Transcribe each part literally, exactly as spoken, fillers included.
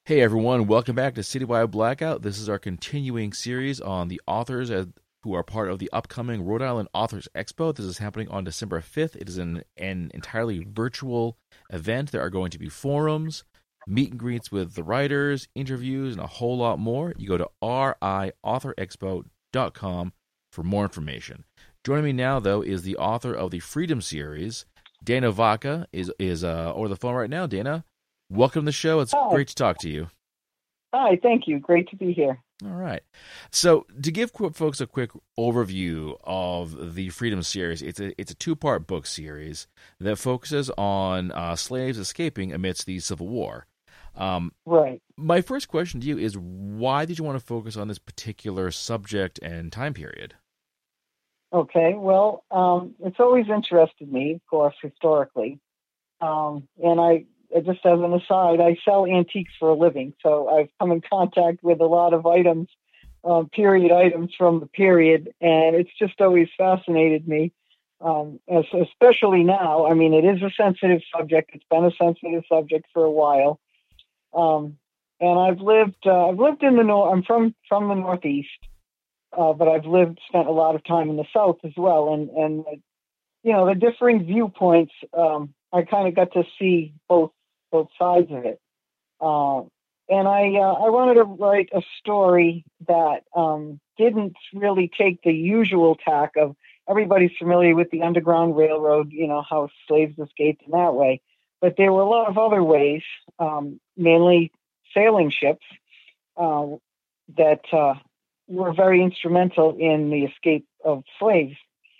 Hey everyone, welcome back to Citywide Blackout. This is our continuing series on the authors uh, who are part of the upcoming Rhode Island Authors Expo. This is happening on December fifth. It is an, an entirely virtual event. There are going to be forums, meet and greets with the writers, interviews, and a whole lot more. You go to r i author expo dot com for more information. Joining me now, though, is the author of the Freedom series, Dana Vaca, is, is uh, over the phone right now. Dana, welcome to the show. It's Hi. great to talk to you. Hi, thank you. Great to be here. All right. So to give folks a quick overview of the Freedom series, it's a it's a two-part book series that focuses on uh, slaves escaping amidst the Civil War. Um, Right. my first question to you is, why did you want to focus on this particular subject and time period? Okay. Well, um, it's always interested me, of course, historically. Um, and I, just as an aside, I sell antiques for a living. So I've come in contact with a lot of items, um, period items from the period. And it's just always fascinated me, um, as, especially now. I mean, it is a sensitive subject. It's been a sensitive subject for a while. Um, and I've lived, uh, I've lived in the north. I'm from, from the Northeast. Uh, but I've lived, spent a lot of time in the South as well. And, and you know, the differing viewpoints, um, I kind of got to see both both sides of it. Uh, and I uh, I wanted to write a story that um, didn't really take the usual tack of everybody's familiar with the Underground Railroad, you know, how slaves escaped in that way. But there were a lot of other ways, um, mainly sailing ships, uh, that uh, were very instrumental in the escape of slaves.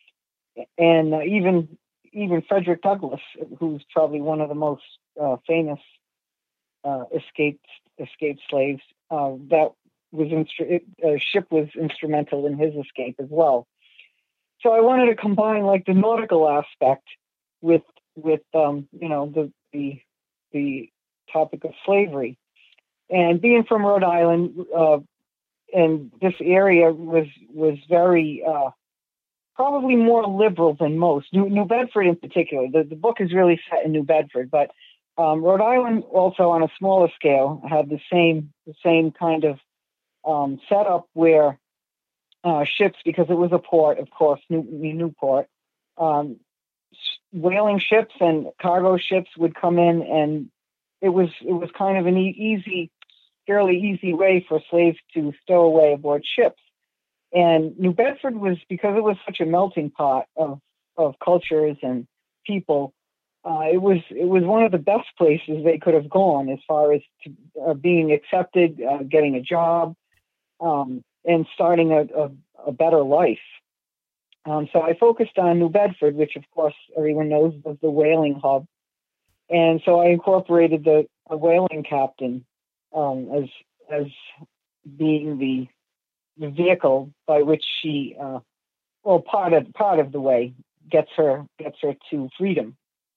And uh, even even Frederick Douglass, who's probably one of the most uh, famous uh, escaped escaped slaves, uh, that was instru- a ship was instrumental in his escape as well. So I wanted to combine like the nautical aspect with with um, you know the the the topic of slavery. And being from Rhode Island, uh, and this area was was very uh, probably more liberal than most. New, New Bedford in particular. The, the book is really set in New Bedford, but um, Rhode Island also on a smaller scale had the same the same kind of um, setup where uh, ships, because it was a port, of course, New, Newport, um, whaling ships and cargo ships would come in, and it was it was kind of an e- easy, fairly easy way for slaves to stow away aboard ships. And New Bedford was, because it was such a melting pot of, of cultures and people, uh, it was it was one of the best places they could have gone as far as to, uh, being accepted, uh, getting a job, um, and starting a, a, a better life. Um, so I focused on New Bedford, which of course everyone knows was the whaling hub. And so I incorporated the, the whaling captain um, as as being the the vehicle by which she, uh, well, part of part of the way gets her gets her to freedom.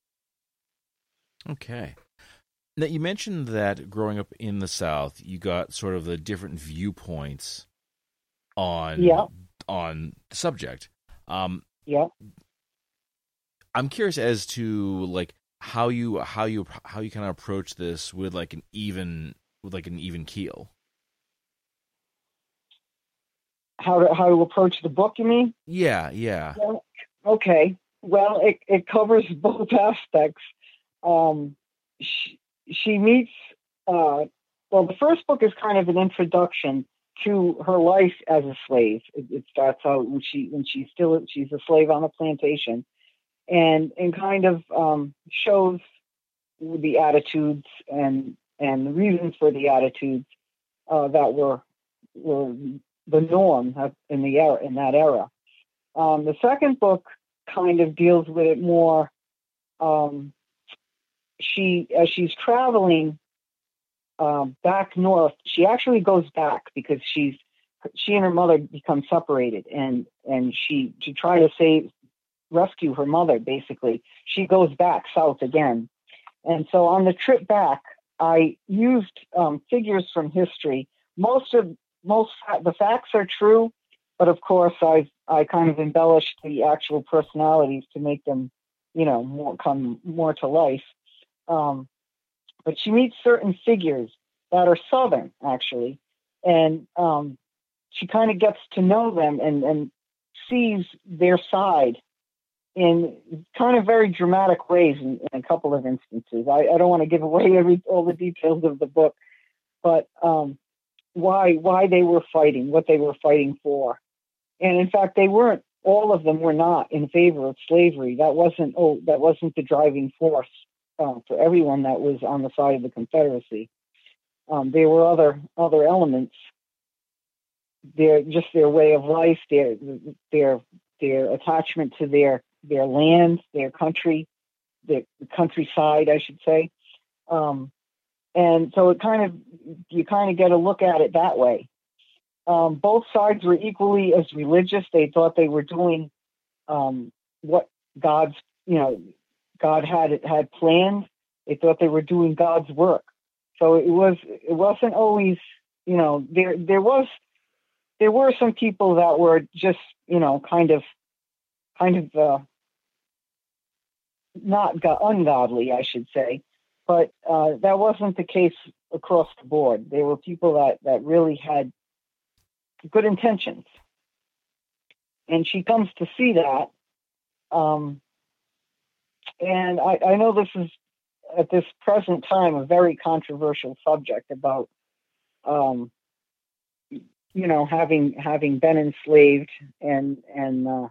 Okay. Now, you mentioned that growing up in the South, you got sort of the different viewpoints on Yeah, on the subject. Um, yeah. I'm curious as to like how you how you how you kind of approach this with like an even with like an even keel. How to how to approach the book? You mean? Yeah, yeah. Well, okay. Well, it it covers both aspects. Um, she, she meets. Uh, well, the first book is kind of an introduction to her life as a slave. It, it starts out when she when she's still she's a slave on a plantation, and and kind of um, shows the attitudes and and the reasons for the attitudes uh, that were were the norm in the era in that era. Um, the second book kind of deals with it more. Um, she as she's traveling um, back north, she actually goes back because she's she and her mother become separated, and and she to try to save rescue her mother. Basically, she goes back south again, and so on the trip back, I used um, figures from history. Most of most the facts are true, but of course I I kind of embellished the actual personalities to make them, you know, more come more to life. Um, but she meets certain figures that are Southern, actually. And um, she kind of gets to know them and, and sees their side in kind of very dramatic ways in, in a couple of instances. I, I don't want to give away every all the details of the book, but um, why why they were fighting, what they were fighting for. And in fact, they weren't, all of them were not in favor of slavery. That wasn't oh, that wasn't the driving force uh, for everyone that was on the side of the Confederacy. Um, there were other other elements. Their just their way of life, their their their attachment to their their land, their country, their countryside, I should say. Um, and so it kind of you kind of get a look at it that way. Um, both sides were equally as religious. They thought they were doing um, what God's, you know, God had had planned. They thought they were doing God's work. So it was, it wasn't always, you know, there there was, there were some people that were just, you know, kind of, kind of uh, not go- ungodly, I should say, but uh, that wasn't the case across the board. There were people that that really had good intentions, and she comes to see that. Um, and I, I know this is at this present time a very controversial subject about, um, you know, having having been enslaved, and and uh,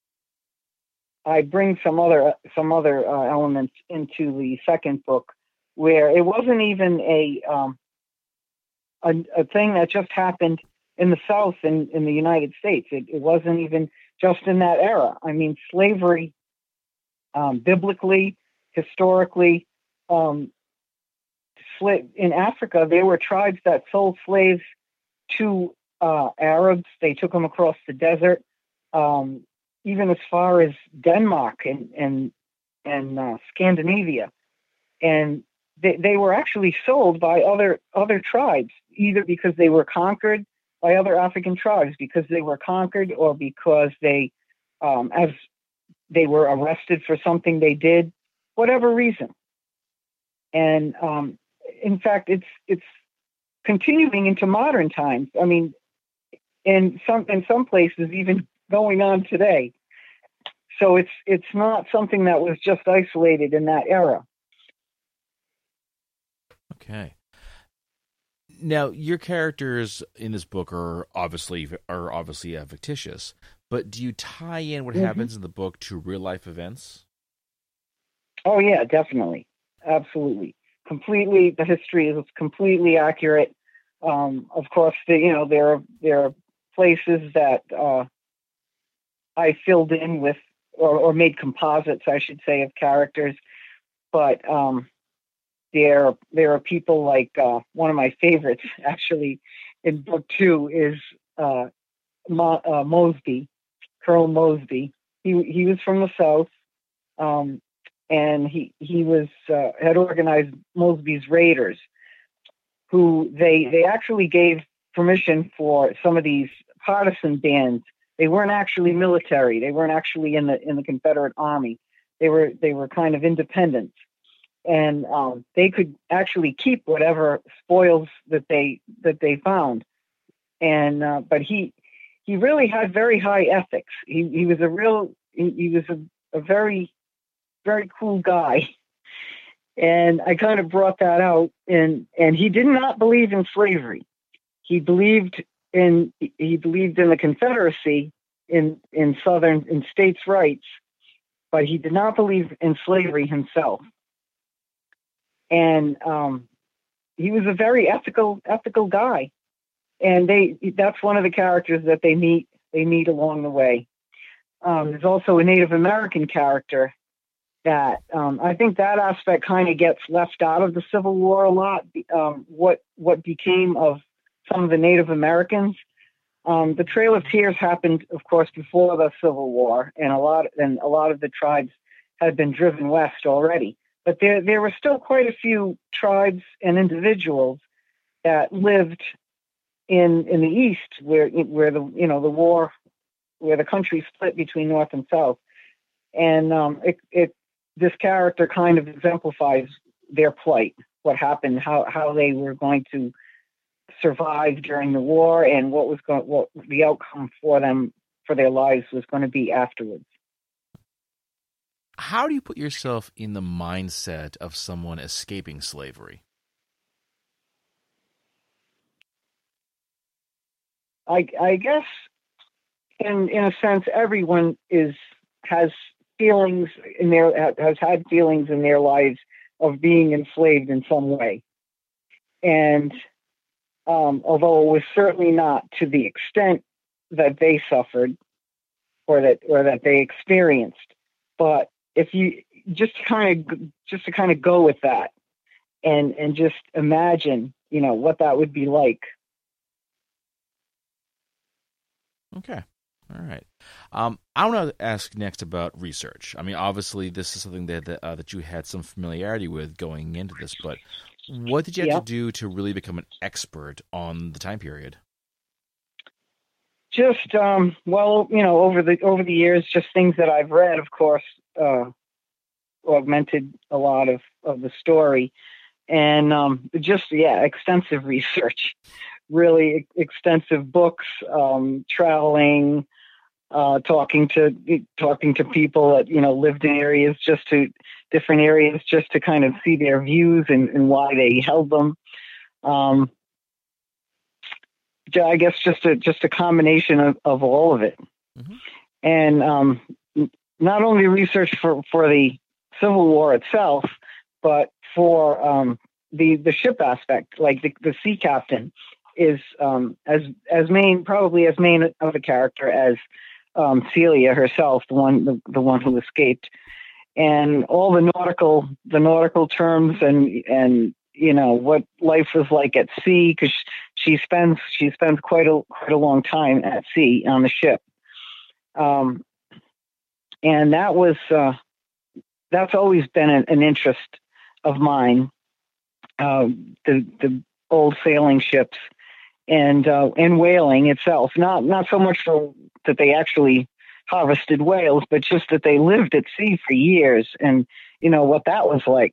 I bring some other some other uh, elements into the second book, where it wasn't even a um, a, a thing that just happened in the South in, in the United States. It, it wasn't even just in that era. I mean, slavery, um, biblically, historically, um, sla- in Africa, there were tribes that sold slaves to uh, Arabs. They took them across the desert, um, even as far as Denmark and and and uh, Scandinavia, and they, they were actually sold by other other tribes, either because they were conquered by other African tribes, because they were conquered, or because they, um, as they were arrested for something they did, whatever reason. And um, in fact, it's it's continuing into modern times. I mean, in some in some places, even going on today. So it's it's not something that was just isolated in that era. Okay. Now, your characters in this book are obviously are obviously uh, fictitious, but do you tie in what mm-hmm. happens in the book to real life events? Oh yeah, definitely, absolutely, completely. The history is completely accurate. Um, of course, the, you know there are there are places that uh, I filled in with or, or made composites, I should say, of characters, but. Um, There, there are people like uh, one of my favorites, actually, in book two is uh, Mo- uh, Mosby, Colonel Mosby. He he was from the South, um, and he he was uh, had organized Mosby's Raiders, who they they actually gave permission for some of these partisan bands. They weren't actually military. They weren't actually in the in the Confederate Army. They were they were kind of independent. And um, they could actually keep whatever spoils that they that they found. And uh, but he he really had very high ethics. He he was a real he, he was a, a very very cool guy. And I kind of brought that out. And and he did not believe in slavery. He believed in he believed in the Confederacy, in in Southern in states' rights, but he did not believe in slavery himself. And um, he was a very ethical, ethical guy. And they—that's one of the characters that they meet. They meet along the way. Um, there's also a Native American character that um, I think that aspect kind of gets left out of the Civil War a lot. Um, what what became of some of the Native Americans? Um, the Trail of Tears happened, of course, before the Civil War, and a lot and a lot of the tribes had been driven west already. But there, there were still quite a few tribes and individuals that lived in in the East, where where the you know the war, where the country split between North and South, and um, it, it this character kind of exemplifies their plight, what happened, how how they were going to survive during the war, and what was going what the outcome for them for their lives was going to be afterwards. How do you put yourself in the mindset of someone escaping slavery? I, I guess, in in a sense, everyone is has feelings in their has had feelings in their lives of being enslaved in some way, and um, although it was certainly not to the extent that they suffered or that or that they experienced, but if you just kind of just to kind of go with that and and just imagine, you know, what that would be like. Okay. All right. Um, I want to ask next about research. I mean, obviously, this is something that that, uh, that you had some familiarity with going into this, but what did you have Yeah. to do to really become an expert on the time period? Just um, well, you know, over the over the years, just things that I've read, of course, uh, augmented a lot of, of the story, and um, just yeah, extensive research, really extensive books, um, traveling, uh, talking to talking to people that you know lived in areas, just to different areas, just to kind of see their views and, and why they held them. Um, I guess just a just a combination of, of all of it, Mm-hmm. and um, not only research for, for the Civil War itself, but for um, the the ship aspect, like the, the sea captain is um, as as main probably as main of a character as um, Celia herself, the one the, the one who escaped, and all the nautical the nautical terms and and you know what life was like at sea, because she spends she spends quite a quite a long time at sea on the ship, um, and that was uh, that's always been an, an interest of mine. Uh, the the old sailing ships and uh, and whaling itself, not not so much for that they actually harvested whales, but just that they lived at sea for years, and you know what that was like.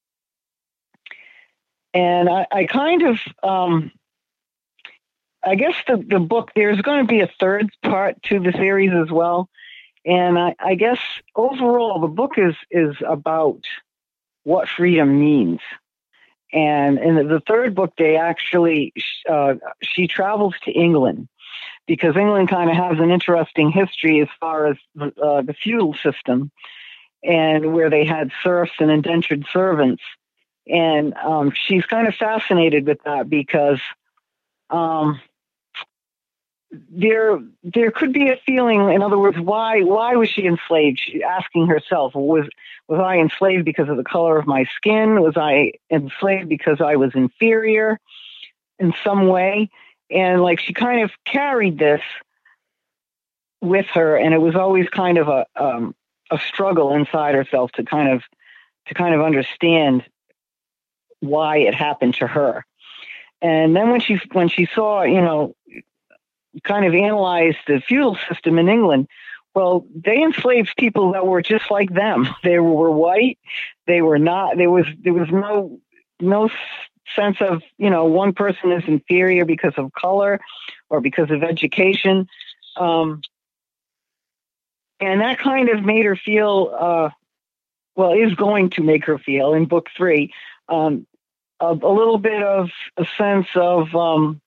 And I, I kind of, um, I guess the, the book, there's going to be a third part to the series as well. And I, I guess overall, the book is, is about what freedom means. And in the third book, they actually, uh, she travels to England, because England kind of has an interesting history as far as uh, the feudal system, and where they had serfs and indentured servants. And um, she's kind of fascinated with that, because um, there there could be a feeling. In other words, why why was she enslaved? She, asking herself, was was I enslaved because of the color of my skin? Was I enslaved because I was inferior in some way? And like she kind of carried this with her, and it was always kind of a um, a struggle inside herself to kind of to kind of understand why it happened to her. And then when she when she saw, you know, kind of analyzed the feudal system in England, well, they enslaved people that were just like them. They were white. They were not. There was there was no no sense of, you know, one person is inferior because of color or because of education, um, and that kind of made her feel. Uh, well, is going to make her feel in book three. Um, A, a little bit of a sense of um,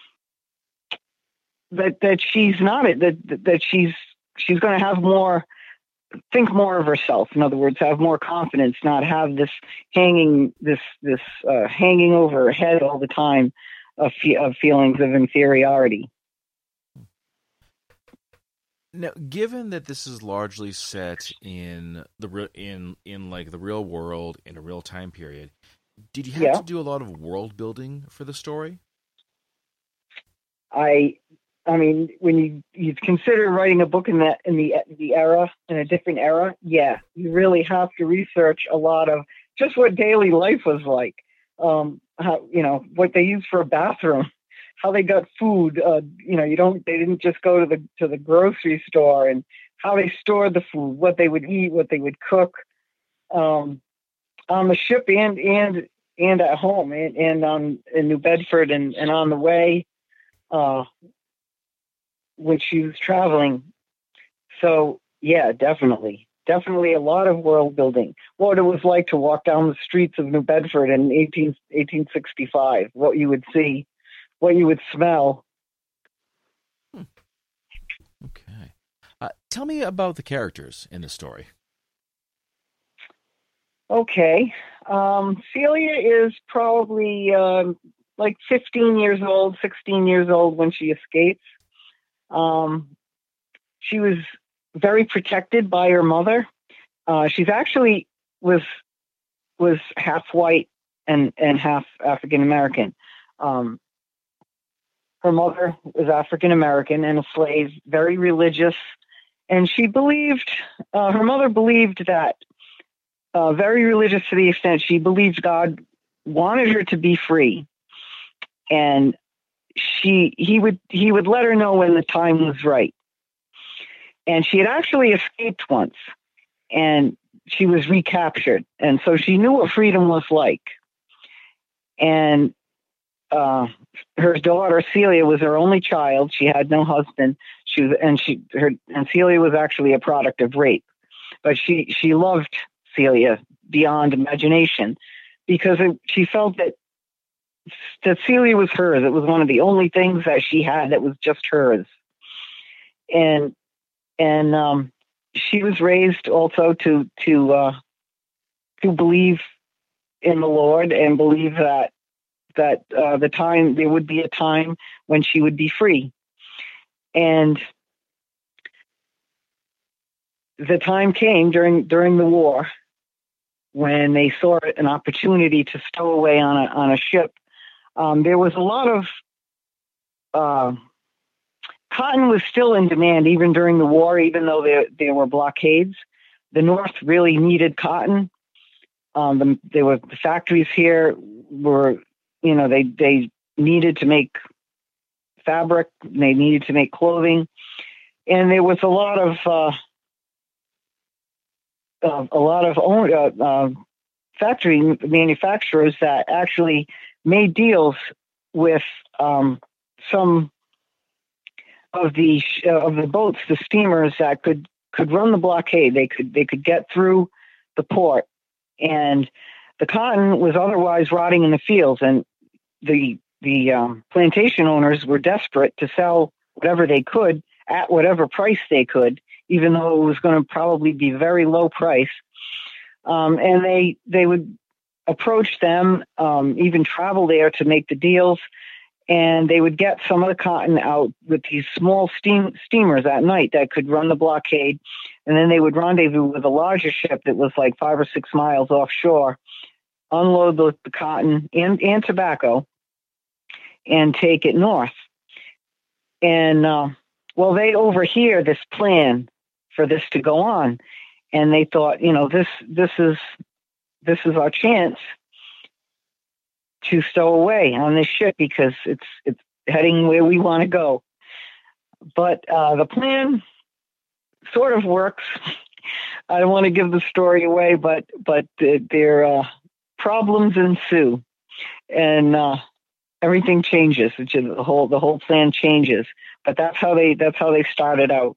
that that she's not it that that she's she's going to have more, think more of herself. In other words, have more confidence, not have this hanging this this uh, hanging over her head all the time of, fe- of feelings of inferiority. Now, given that this is largely set in the re- in in like the real world in a real time period, did you have Yeah, to do a lot of world building for the story? I. I mean, when you, you consider writing a book in that in the the era in a different era, yeah, you really have to research a lot of just what daily life was like. Um, how, you know, what they used for a bathroom, how they got food. Uh, you know, you don't they didn't just go to the to the grocery store, and how they stored the food, what they would eat, what they would cook um, on the ship, and and and at home, and, and on in New Bedford, and, and on the way uh, when she was traveling. So yeah, definitely. Definitely a lot of world building. What it was like to walk down the streets of New Bedford in eighteen, eighteen sixty-five, what you would see, what you would smell. Hmm. Okay. Uh, tell me about the characters in the story. Okay. Um, Celia is probably um, like fifteen years old, sixteen years old when she escapes. Um, she was very protected by her mother. Uh, she's actually was was half white and, and half African American. Um, her mother was African American and a slave, very religious, and she believed uh, her mother believed that uh, very religious to the extent she believed God wanted her to be free, and she he would he would let her know when the time was right. And she had actually escaped once, and she was recaptured. And so she knew what freedom was like. And uh, her daughter, Celia, was her only child. She had no husband. She was, and she, her, and Celia was actually a product of rape. But she, she loved Celia beyond imagination because it, she felt that, that Celia was hers. It was one of the only things that she had that was just hers. And, and, um, she was raised also to to uh, to believe in the Lord and believe that that uh, the time there would be a time when she would be free, and the time came during during the war when they saw an opportunity to stow away on a on a ship. Um, there was a lot of uh, cotton was still in demand even during the war, even though there, there were blockades. The North really needed cotton. Um, the, there were the factories here were, you know, they, they needed to make fabric. They needed to make clothing. And there was a lot of, uh, uh, a lot of own, uh, uh, factory manufacturers that actually made deals with um, some of the uh, of the boats, the steamers that could could run the blockade. They could they could get through the port, and the cotton was otherwise rotting in the fields, and the the um, plantation owners were desperate to sell whatever they could at whatever price they could, even though it was going to probably be very low price. Um, and they they would approach them, um, even travel there to make the deals. And they would get some of the cotton out with these small steam steamers at night that could run the blockade. And then they would rendezvous with a larger ship that was like five or six miles offshore, unload the, the cotton and, and tobacco, and take it north. And, uh, well, they overhear this plan for this to go on. And they thought, you know, this, this is, this is our chance to stow away on this ship because it's it's heading where we want to go. But uh, the plan sort of works. I don't want to give the story away, but but uh, their uh, problems ensue, and uh, everything changes. Which is the whole the whole plan changes. But that's how they that's how they started out.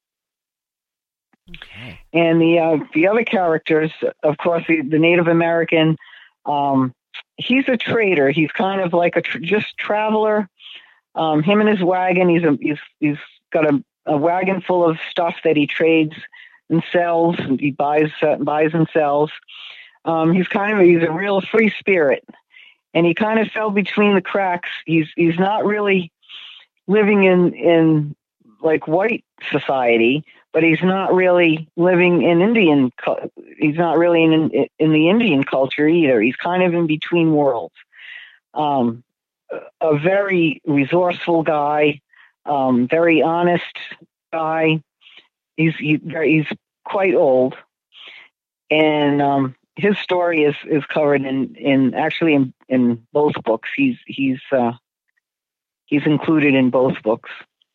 Okay. And the uh, the other characters, of course, the, the Native American. Um, He's a trader. He's kind of like a tr- just traveler. Um, him and his wagon. He's a, he's he's got a, a wagon full of stuff that he trades and sells. And he buys uh, buys and sells. Um, he's kind of he's a real free spirit, and he kind of fell between the cracks. He's he's not really living in in like white society, but he's not really living in Indian. He's not really in in the Indian culture either. He's kind of in between worlds. Um, a very resourceful guy, um, very honest guy. He's he, he's quite old, and um, his story is, is covered in, in actually in, in both books. He's he's uh, he's included in both books.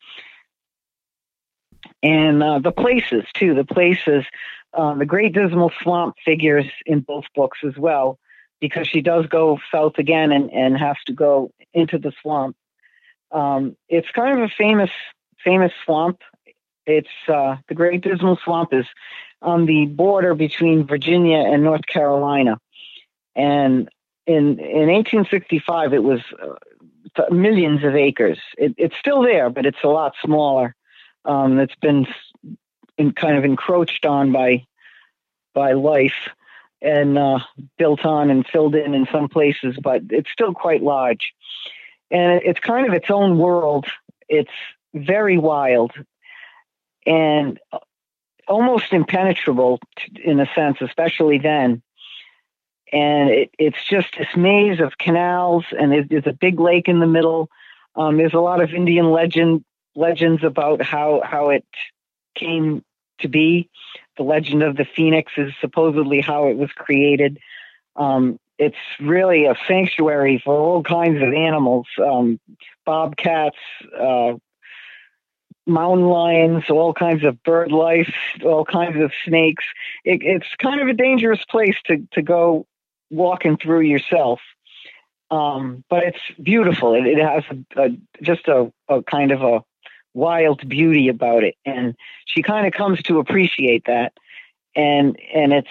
And uh, the places, too, the places, uh, the Great Dismal Swamp figures in both books as well, because she does go south again and, and has to go into the swamp. Um, it's kind of a famous famous swamp. It's uh, the Great Dismal Swamp is on the border between Virginia and North Carolina, and in in eighteen sixty-five it was uh, millions of acres. It, it's still there, but it's a lot smaller. Um, it's been in, kind of encroached on by by life and uh, built on and filled in in some places, but it's still quite large. And it's kind of its own world. It's very wild and almost impenetrable in a sense, especially then. And it, it's just this maze of canals, and there's, there's a big lake in the middle. Um, there's a lot of Indian legend legends about how, how it came to be. The legend of the phoenix is supposedly how it was created. Um, it's really a sanctuary for all kinds of animals, um, bobcats, uh, mountain lions, all kinds of bird life, all kinds of snakes. It, it's kind of a dangerous place to, to go walking through yourself. Um, but it's beautiful. It, it has a, a, just a, a kind of a wild beauty about it. And she kind of comes to appreciate that. And, and it's,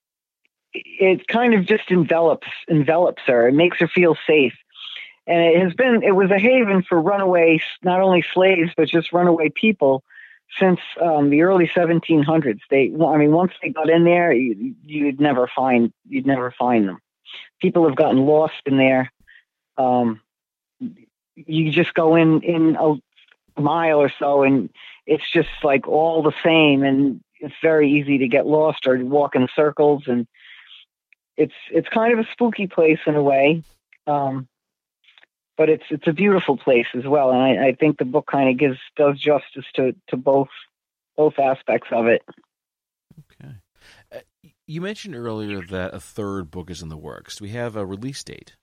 it kind of just envelops, envelops her. It makes her feel safe. And it has been, it was a haven for runaway, not only slaves, but just runaway people since um, the early seventeen hundreds. They, I mean, once they got in there, you, you'd never find, you'd never find them. People have gotten lost in there. Um, you just go in, in a mile or so and it's just like all the same. And it's very easy to get lost or walk in circles. And it's, it's kind of a spooky place in a way. Um, But it's it's a beautiful place as well, and I, I think the book kind of gives does justice to, to both both aspects of it. Okay, uh, you mentioned earlier that a third book is in the works. Do we have a release date?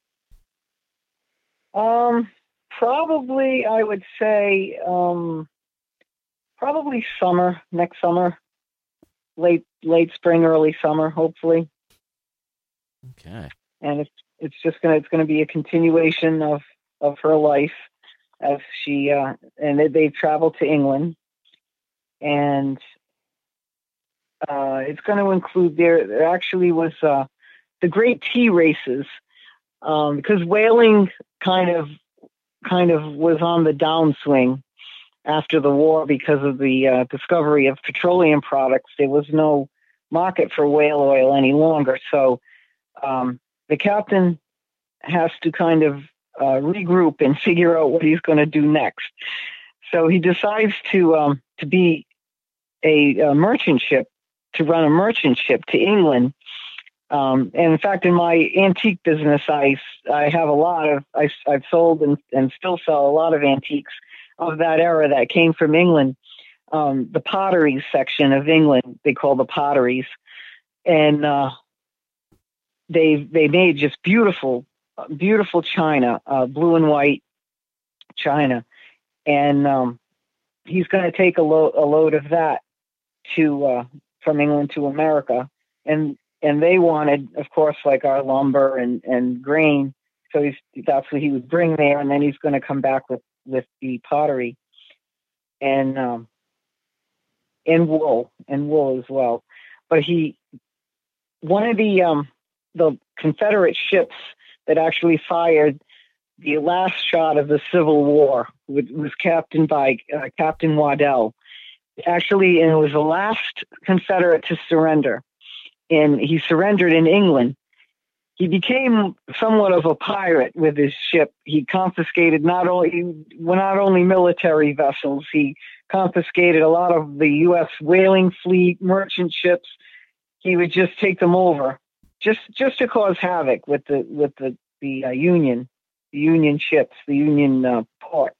Um, probably I would say um, probably summer next summer, late late spring, early summer, hopefully. Okay, and it's it's just gonna it's gonna be a continuation of. of her life as she, uh, and they, they traveled to England, and uh, it's going to include there, there actually was uh, the great tea races, um, because whaling kind of, kind of was on the downswing after the war because of the uh, discovery of petroleum products. There was no market for whale oil any longer. So um, the captain has to kind of Uh, regroup and figure out what he's going to do next. So he decides to um, to be a, a merchant ship, to run a merchant ship to England. Um, and in fact, in my antique business, I, I have a lot of, I, I've sold and, and still sell a lot of antiques of that era that came from England. Um, the potteries section of England, they call the potteries. And uh, they they made just beautiful beautiful china, uh, blue and white china. And um, he's going to take a, lo- a load of that to uh, from England to America. And and they wanted, of course, like our lumber and, and grain. So he's, that's what he would bring there. And then he's going to come back with, with the pottery and, um, and wool and wool as well. But he, one of the, um, the Confederate ships that actually fired the last shot of the Civil War was captained by uh, Captain Waddell. Actually, and it was the last Confederate to surrender. And he surrendered in England. He became somewhat of a pirate with his ship. He confiscated not only well, not only military vessels, he confiscated a lot of the U S whaling fleet, merchant ships. He would just take them over. Just, just to cause havoc with the with the the uh, Union, the Union ships, the Union uh, port,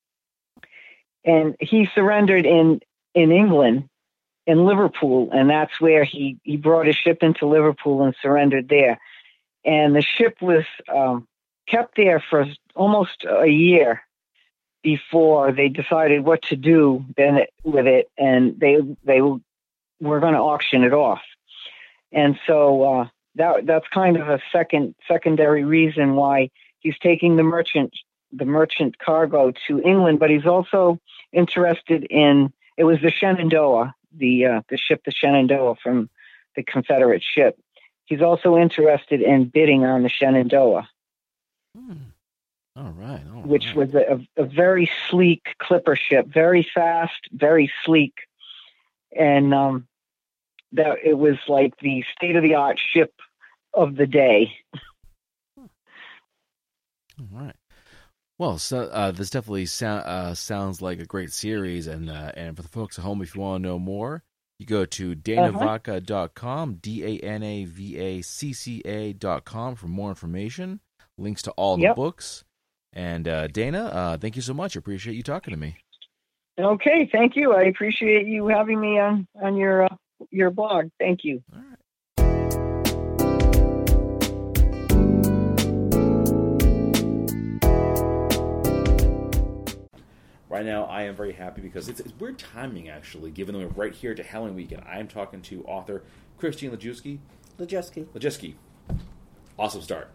and he surrendered in in England, in Liverpool, and that's where he he brought his ship into Liverpool and surrendered there. And the ship was um, kept there for almost a year before they decided what to do then with it, and they they were going to auction it off. And so uh, that that's kind of a second secondary reason why he's taking the merchant the merchant cargo to England, but he's also interested in, it was the Shenandoah, the uh, the ship, the Shenandoah from the Confederate ship. He's also interested in bidding on the Shenandoah. Hmm. All right. All which right. was a, a very sleek clipper ship, very fast, very sleek. And um, that it was like the state-of-the-art ship of the day. All right. Well, so uh, this definitely so, uh, sounds like a great series, and uh, and for the folks at home, if you want to know more, you go to dana vaca dot com, D A N A V A C C A dot com for more information, links to all the Yep. books. And uh, Dana, uh, thank you so much. I appreciate you talking to me. Okay, thank you. I appreciate you having me on, on your uh, your blog. Thank you. All right. Right now, I am very happy because it's, it's weird timing, actually, given that we're right here to Halloween weekend. I am talking to author Christine Lajewski. Lajewski. Lajewski. Awesome start.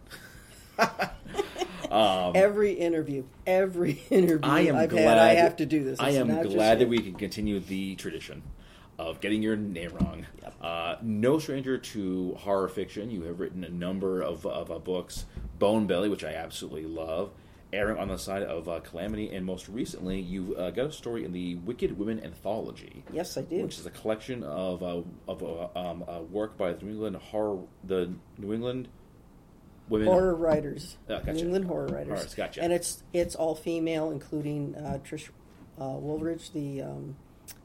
um, every interview, every interview I am I've glad, had, I have to do this. It's I am not glad that just we can continue the tradition of getting your name wrong. Yep. Uh, no stranger to horror fiction. You have written a number of, of uh, books. Bone Belly, which I absolutely love. Erring on the Side of uh, Calamity, and most recently, you uh, got a story in the Wicked Women Anthology. Yes, I did. Which is a collection of uh, of uh, um, uh, work by the New England horror, the New England women horror writers, Oh, gotcha. New England horror writers. Horrors, gotcha. And it's it's all female, including uh, Trish uh, Woolridge, the um,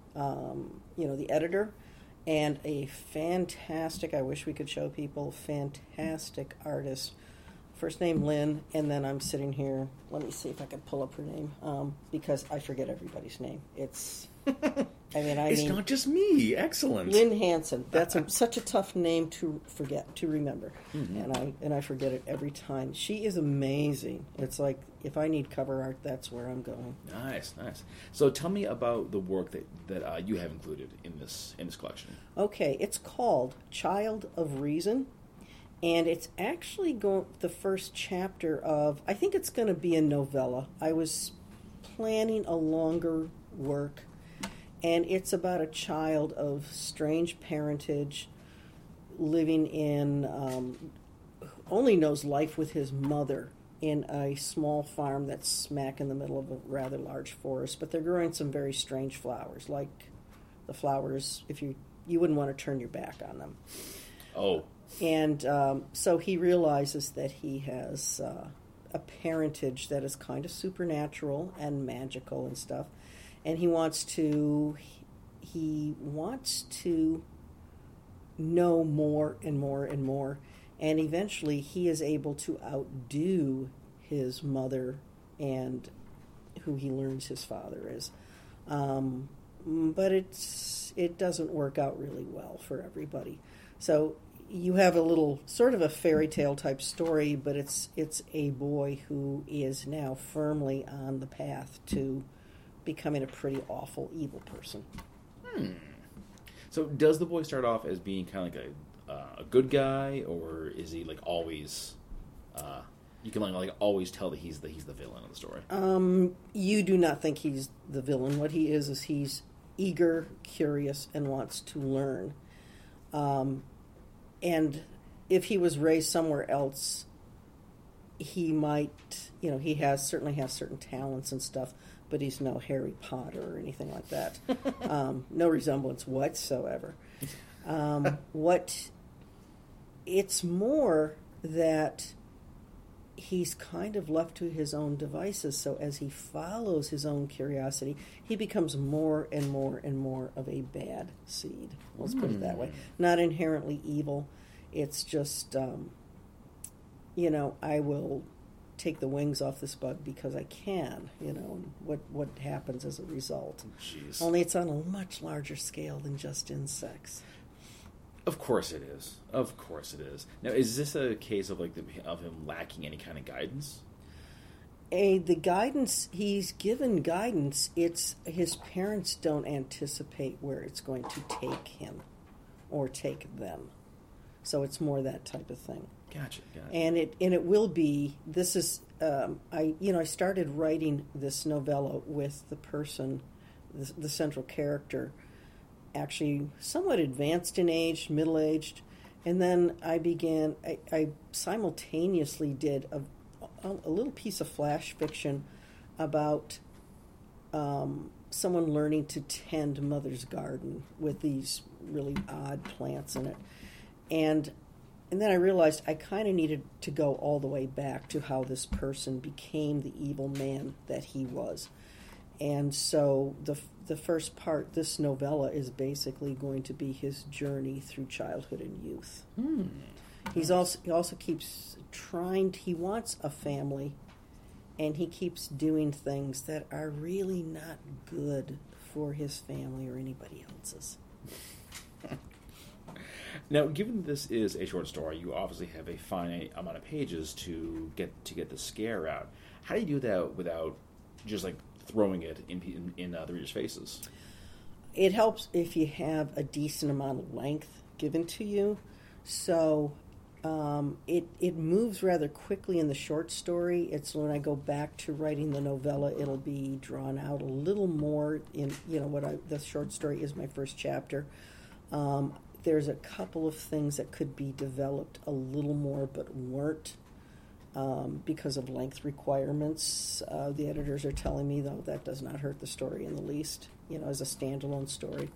um, you know the editor, and a fantastic. I wish we could show people fantastic artist. First name Lynn, and then I'm sitting here. Let me see if I can pull up her name, um, because I forget everybody's name. It's, I mean, I it's mean, not just me. Excellent. Lynn Hanson. That's a, such a tough name to forget, to remember, Mm-hmm. and I and I forget it every time. She is amazing. It's like if I need cover art, that's where I'm going. Nice, nice. So tell me about the work that that uh, you have included in this in this collection. Okay, it's called Child of Reason. And it's actually going the first chapter of, I think it's going to be a novella. I was planning a longer work, and it's about a child of strange parentage living in, um, only knows life with his mother in a small farm that's smack in the middle of a rather large forest. But they're growing some very strange flowers, like the flowers, if you, you wouldn't want to turn your back on them. Oh. And um, so he realizes that he has uh, a parentage that is kind of supernatural and magical and stuff. And he wants to, he wants to know more and more and more. And eventually he is able to outdo his mother and who he learns his father is. Um, but it's it doesn't work out really well for everybody. So you have a little sort of a fairy tale type story, but it's it's a boy who is now firmly on the path to becoming a pretty awful, evil person. Hmm. So does the boy start off as being kind of like a, uh, a good guy, or is he like always? Uh, you can like, like always tell that he's the he's the villain of the story. Um, you do not think he's the villain. What he is is he's eager, curious, and wants to learn. Um, and if he was raised somewhere else, he might, you know, he has certainly has certain talents and stuff, but he's no Harry Potter or anything like that. um, no resemblance whatsoever. Um, what it's more that he's kind of left to his own devices. So as he follows his own curiosity, he becomes more and more and more of a bad seed. Let's put it that way. Not inherently evil. It's just, um, you know, I will take the wings off this bug because I can, you know, and what, what happens as a result. Jeez. Only it's on a much larger scale than just insects. Of course it is. Of course it is. Now, is this a case of like the, of him lacking any kind of guidance? A, the guidance, he's given guidance, it's his parents don't anticipate where it's going to take him or take them. So it's more that type of thing. Gotcha, gotcha. And it and it will be. This is um, I you know I started writing this novella with the person, the, the central character, actually somewhat advanced in age, middle aged, and then I began. I, I simultaneously did a, a a little piece of flash fiction about um, someone learning to tend mother's garden with these really odd plants in it, and. And then I realized I kind of needed to go all the way back to how this person became the evil man that he was. And so the the first part, this novella, is basically going to be his journey through childhood and youth. Hmm. He's also he also keeps trying. He wants a family, and he keeps doing things that are really not good for his family or anybody else's. Now, given this is a short story, you obviously have a finite amount of pages to get to get the scare out. How do you do that without just like throwing it in in, in uh, the readers' faces? It helps if you have a decent amount of length given to you. So um, it it moves rather quickly in the short story. It's when I go back to writing the novella, it'll be drawn out a little more. In you know what I the short story is my first chapter. Um, There's a couple of things that could be developed a little more but weren't um, because of length requirements. Uh, the editors are telling me, though, that does not hurt the story in the least, you know, as a standalone story.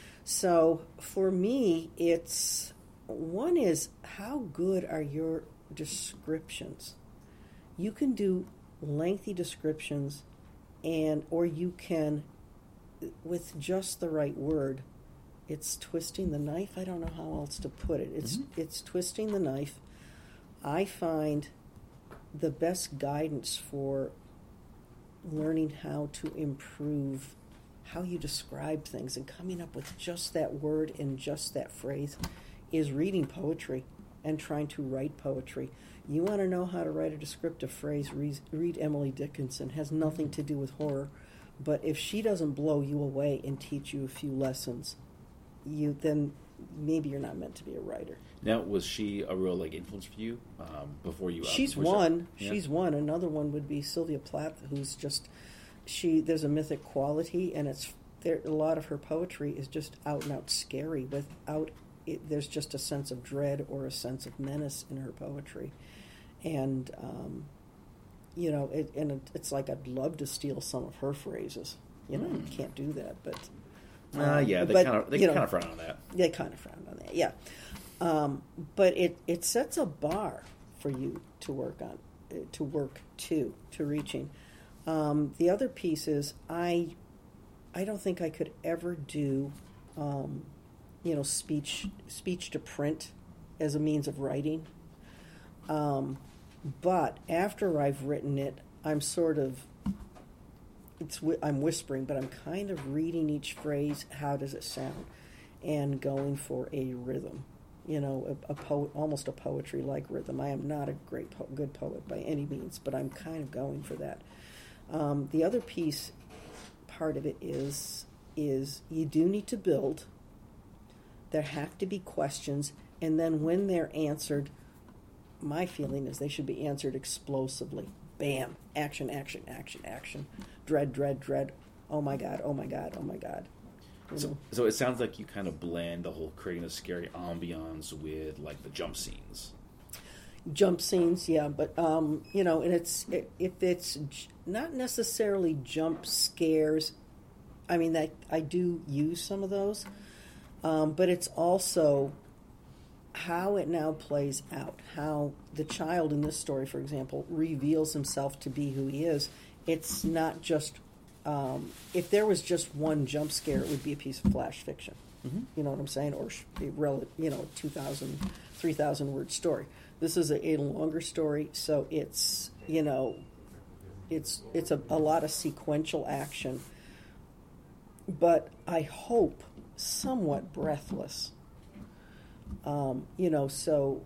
So for me, it's, one is, how good are your descriptions? You can do lengthy descriptions, and or you can, with just the right word, it's twisting the knife. I don't know how else to put it. It's mm-hmm. it's twisting the knife. I find the best guidance for learning how to improve how you describe things and coming up with just that word and just that phrase is reading poetry and trying to write poetry. You want to know how to write a descriptive phrase, read, read Emily Dickinson. It has nothing to do with horror. But if she doesn't blow you away and teach you a few lessons, you then maybe you're not meant to be a writer. Now, was she a real like influence for you um, before you? Uh, she's before one. She, yeah. She's one. Another one would be Sylvia Plath, who's just she. There's a mythic quality, and it's there. A lot of her poetry is just out and out scary. Without it, there's just a sense of dread or a sense of menace in her poetry, and um, you know, it, and it, it's like I'd love to steal some of her phrases. You know, mm. can't do that, but. Um, uh, yeah, they but, kind of they kind of frown on that. They kind of frown on that, yeah. Um, but it, it sets a bar for you to work on, to work to, to reaching. Um, the other piece is I, I don't think I could ever do, um, you know, speech speech to print as a means of writing. Um, but after I've written it, I'm sort of. It's, I'm whispering, but I'm kind of reading each phrase. How does it sound? And going for a rhythm, you know, a, a poet, almost a poetry-like rhythm. I am not a great, po- good poet by any means, but I'm kind of going for that. Um, the other piece, part of it is, is you do need to build. There have to be questions, and then when they're answered, my feeling is they should be answered explosively. Bam, action, action, action, action. Dread, dread, dread. Oh my God, oh my God, oh my God. So, so it sounds like you kind of blend the whole creating a scary ambiance with like the jump scenes. Jump scenes, yeah, but um, you know, and it's it, if it's j- not necessarily jump scares. I mean, that I do use some of those, um, but it's also how it now plays out, how the child in this story, for example, reveals himself to be who he is. It's not just, um, if there was just one jump scare, it would be a piece of flash fiction. Mm-hmm. You know what I'm saying? Or a rel- you know, two thousand, three thousand word story. This is a, a longer story, so it's, you know, it's it's a, a lot of sequential action, but I hope somewhat breathless. Um, you know, so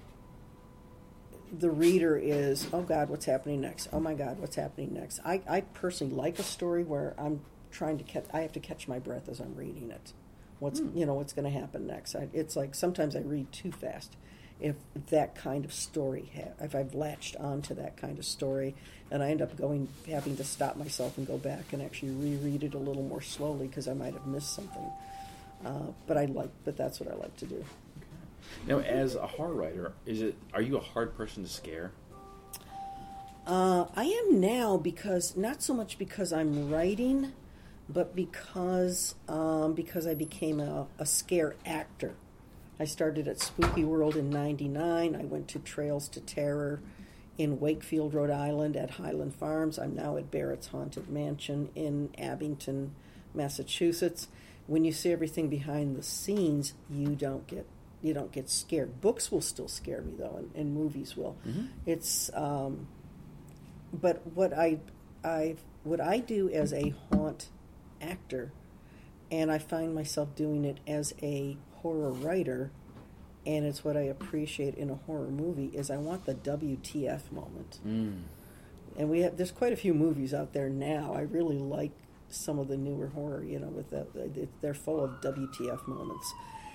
the reader is, oh God, what's happening next? Oh my God, what's happening next? I, I personally like a story where I'm trying to catch, I have to catch my breath as I'm reading it. What's, mm. you know, what's going to happen next? I, it's like sometimes I read too fast if that kind of story, ha- if I've latched onto that kind of story, and I end up going, having to stop myself and go back and actually reread it a little more slowly because I might have missed something. Uh, but I like, but that's what I like to do. Now, as a horror writer, is it are you a hard person to scare? Uh, I am now because not so much because I'm writing, but because um, because I became a, a scare actor. I started at Spooky World in ninety-nine. I went to Trails to Terror in Wakefield, Rhode Island at Highland Farms. I'm now at Barrett's Haunted Mansion in Abington, Massachusetts. When you see everything behind the scenes, you don't get you don't get scared. Books will still scare me though, and, and movies will. Mm-hmm. It's um, but what I I what I do as a haunt actor, and I find myself doing it as a horror writer, and it's what I appreciate in a horror movie, is I want the W T F moment. Mm. And we have there's quite a few movies out there now. I really like some of the newer horror, you know, with the, they're full of W T F moments.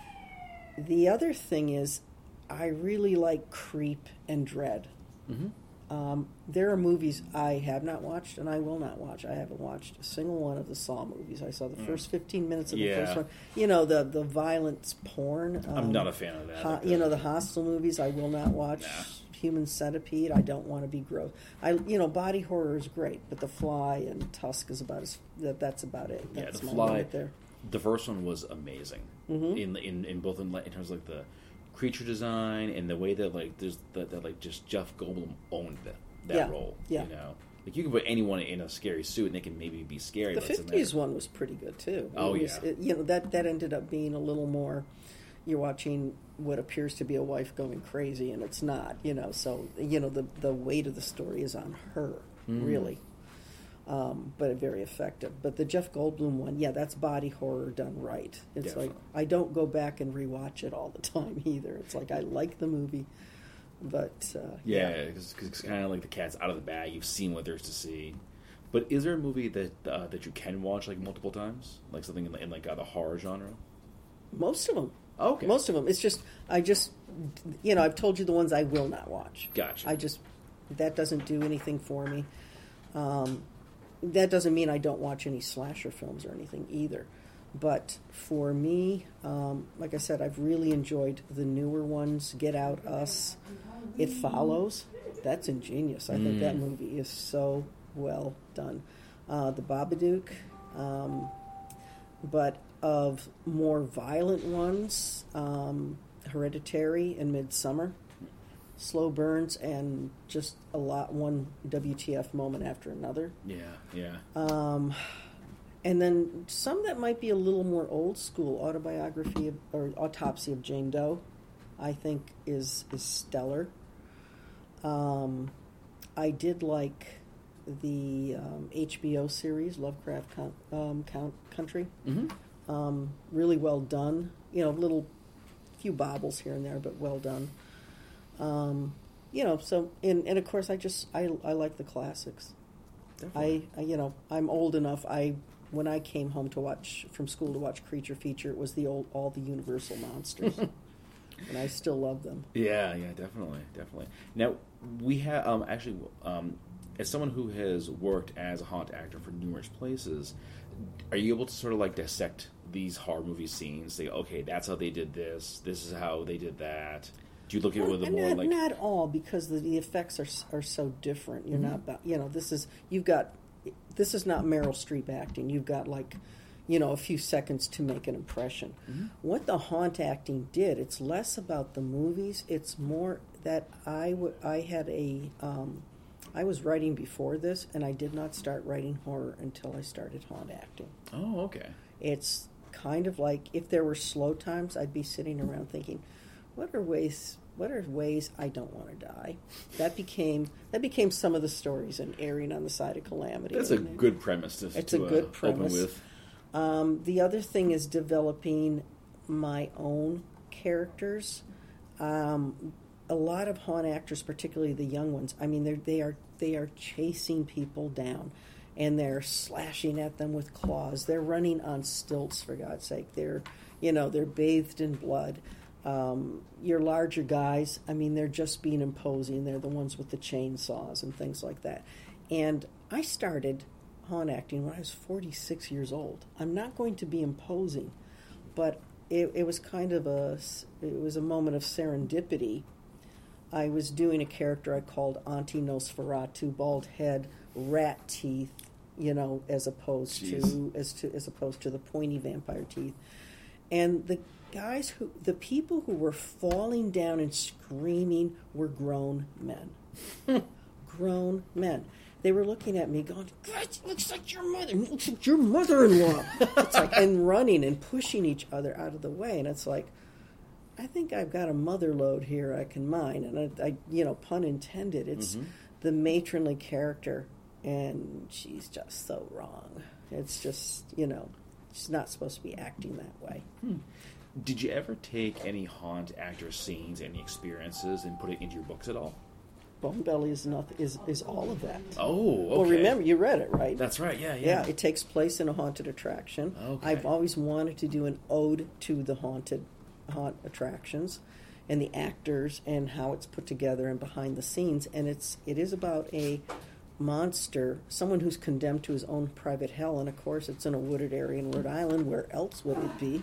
The other thing is, I really like creep and dread. Mm-hmm. Um, there are movies I have not watched and I will not watch. I haven't watched a single one of the Saw movies. I saw the mm. first fifteen minutes of the yeah. first one. You know, the the violence porn. Um, I'm not a fan of that. Ho- like you know, the Hostel movies I will not watch. Nah. Human Centipede, I don't want to be gross. I, you know, body horror is great, but The Fly and Tusk is about as that. That's about it. That's yeah, The my Fly. Right there. The first one was amazing mm-hmm. in in in both in, in terms of like the creature design and the way that like there's that, that like just Jeff Goldblum owned that that yeah. role. Yeah. You know, like you can put anyone in a scary suit and they can maybe be scary. The but fifties one was pretty good too. Oh it was, yeah. It, you know that that ended up being a little more. You're watching what appears to be a wife going crazy, and it's not. You know, so you know the the weight of the story is on her, mm. really. Um, but very effective. But the Jeff Goldblum one, yeah, that's body horror done right. It's Definitely. like I don't go back and rewatch it all the time either. It's like I like the movie, but uh, yeah, because yeah. it's kind of like the cat's out of the bag. You've seen what there's to see. But is there a movie that uh, that you can watch like multiple times, like something in, in like uh, the horror genre? Most of them. Oh, okay. Most of them. It's just I just you know I've told you the ones I will not watch. Gotcha. I just that doesn't do anything for me. Um, That doesn't mean I don't watch any slasher films or anything either. But for me, um, like I said, I've really enjoyed the newer ones. Get Out, Us, It Follows. That's ingenious. I mm. think that movie is so well done. Uh, the Babadook. Um, but of more violent ones, um, Hereditary and Midsummer. Slow burns and just a lot, one W T F moment after another. Yeah, yeah. Um, and then some that might be a little more old school, autobiography of, or Autopsy of Jane Doe, I think is is stellar. Um, I did like the um, H B O series Lovecraft Con- um, Count Country. Mm-hmm. Um, really well done. You know, little few bobbles here and there, but well done. Um, you know, so and, and of course, I just I I like the classics. I, I you know I'm old enough. I when I came home to watch from school to watch Creature Feature, it was the old all the Universal monsters, and I still love them. Yeah, yeah, definitely, definitely. Now we have um, actually um, as someone who has worked as a haunt actor for numerous places, are you able to sort of like dissect these horror movie scenes? Say, okay, that's how they did this. This is how they did that. Do you look at it with a more not, like not all because the, the effects are are so different. You're mm-hmm. not, you know, this is you've got this is not Meryl Streep acting. You've got like, you know, a few seconds to make an impression. Mm-hmm. What the haunt acting did, it's less about the movies. It's more that I w- I had a um, I was writing before this, and I did not start writing horror until I started haunt acting. Oh, okay. It's kind of like if there were slow times, I'd be sitting around thinking, what are ways? What are ways I don't want to die? That became that became some of the stories in Erring on the Side of Calamity. That's a good premise to, it's to a good uh, premise. open with. Um, the other thing is developing my own characters. Um, a lot of haunt actors, particularly the young ones, I mean, they're, they are they are chasing people down, and they're slashing at them with claws. They're running on stilts, for God's sake. They're you know they're bathed in blood. Um, your larger guys, I mean, they're just being imposing. They're the ones with the chainsaws and things like that. And I started haunt acting when I was forty-six years old. I'm not going to be imposing, but it, it was kind of a, it was a moment of serendipity. I was doing a character I called Auntie Nosferatu, bald head, rat teeth, you know, as opposed Jeez. to as to as opposed to the pointy vampire teeth. And the guys who, the people who were falling down and screaming were grown men. Grown men. They were looking at me going, God, it looks like your mother. It looks like your mother-in-law. It's like, and running and pushing each other out of the way. And it's like, I think I've got a mother load here I can mine. And I, I you know, pun intended, it's Mm-hmm. the matronly character. And she's just so wrong. It's just, you know, she's not supposed to be acting that way. Hmm. Did you ever take any haunt actor scenes, any experiences, and put it into your books at all? Bone Belly is nothing, is is all of that. Oh, okay. Well, remember, you read it, right? That's right, yeah, yeah. Yeah, it takes place in a haunted attraction. Okay. I've always wanted to do an ode to the haunted haunt attractions and the actors and how it's put together and behind the scenes. And it's it is about a monster, someone who's condemned to his own private hell. And, of course, it's in a wooded area in Rhode Island. Where else would it be?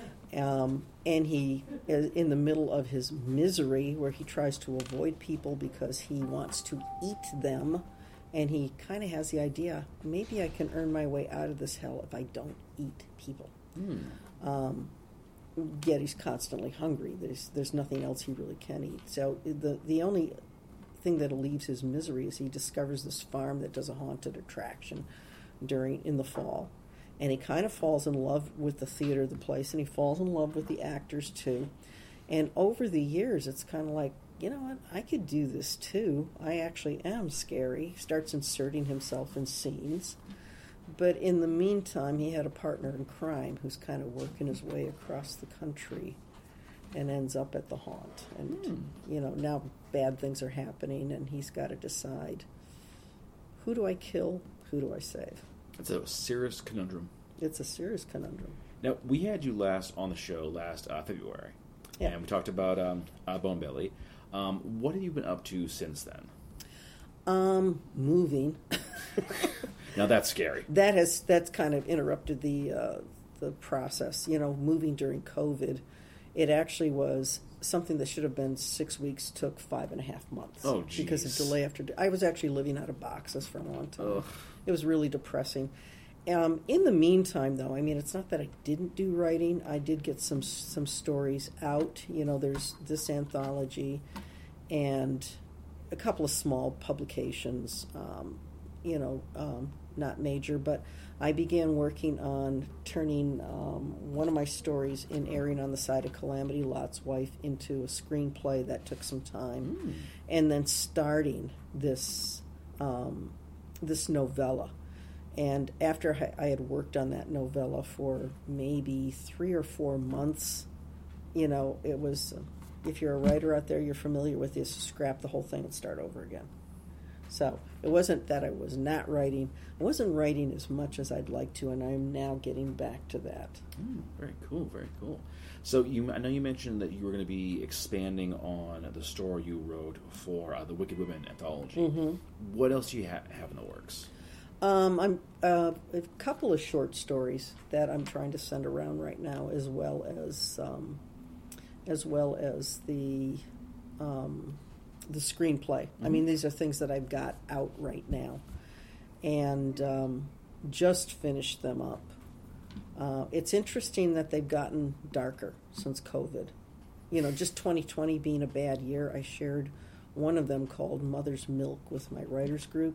Um, and he is in the middle of his misery where he tries to avoid people because he wants to eat them. And he kind of has the idea, maybe I can earn my way out of this hell if I don't eat people. Hmm. Um, yet he's constantly hungry. There's there's nothing else he really can eat. So the the only thing that relieves his misery is he discovers this farm that does a haunted attraction during in the fall. And he kind of falls in love with the theater of the place, and he falls in love with the actors too. And over the years, it's kind of like, you know what, I could do this too. I actually am scary. He starts inserting himself in scenes. But in the meantime, he had a partner in crime who's kind of working his way across the country and ends up at the haunt. And, Hmm. you know, now bad things are happening, and he's got to decide, who do I kill? Who do I save? It's a serious conundrum. It's a serious conundrum. Now, we had you last on the show last uh, February, Yeah. and we talked about um, uh, Bone Belly. Um, what have you been up to since then? Um, moving. Now, that's scary. that has that's kind of interrupted the uh, the process. You know, moving during COVID, it actually was something that should have been six weeks took five and a half months. Oh, because of geez. delay after. De- I was actually living out of boxes for a long time. Ugh. It was really depressing. Um, in the meantime, though, I mean, it's not that I didn't do writing. I did get some some stories out. You know, there's this anthology, and a couple of small publications. Um, you know, um, not major, but I began working on turning um, one of my stories in Erring on the Side of Calamity, Lot's Wife, into a screenplay. That took some time, Mm. and then starting this um, this novella. And after I had worked on that novella for maybe three or four months, you know, it was, if you're a writer out there, you're familiar with this, scrap the whole thing and start over again. So it wasn't that I was not writing. I wasn't writing as much as I'd like to, and I'm now getting back to that. Mm, very cool, very cool. So you, I know you mentioned that you were going to be expanding on the story you wrote for uh, the Wicked Women anthology. Mm-hmm. What else do you ha- have in the works? Um, I'm uh, a couple of short stories that I'm trying to send around right now, as well as um, as well as the um, the screenplay. Mm-hmm. I mean, these are things that I've got out right now, and um, just finished them up. Uh, it's interesting that they've gotten darker since COVID. You know, just twenty twenty being a bad year, I shared one of them called Mother's Milk with my writers group.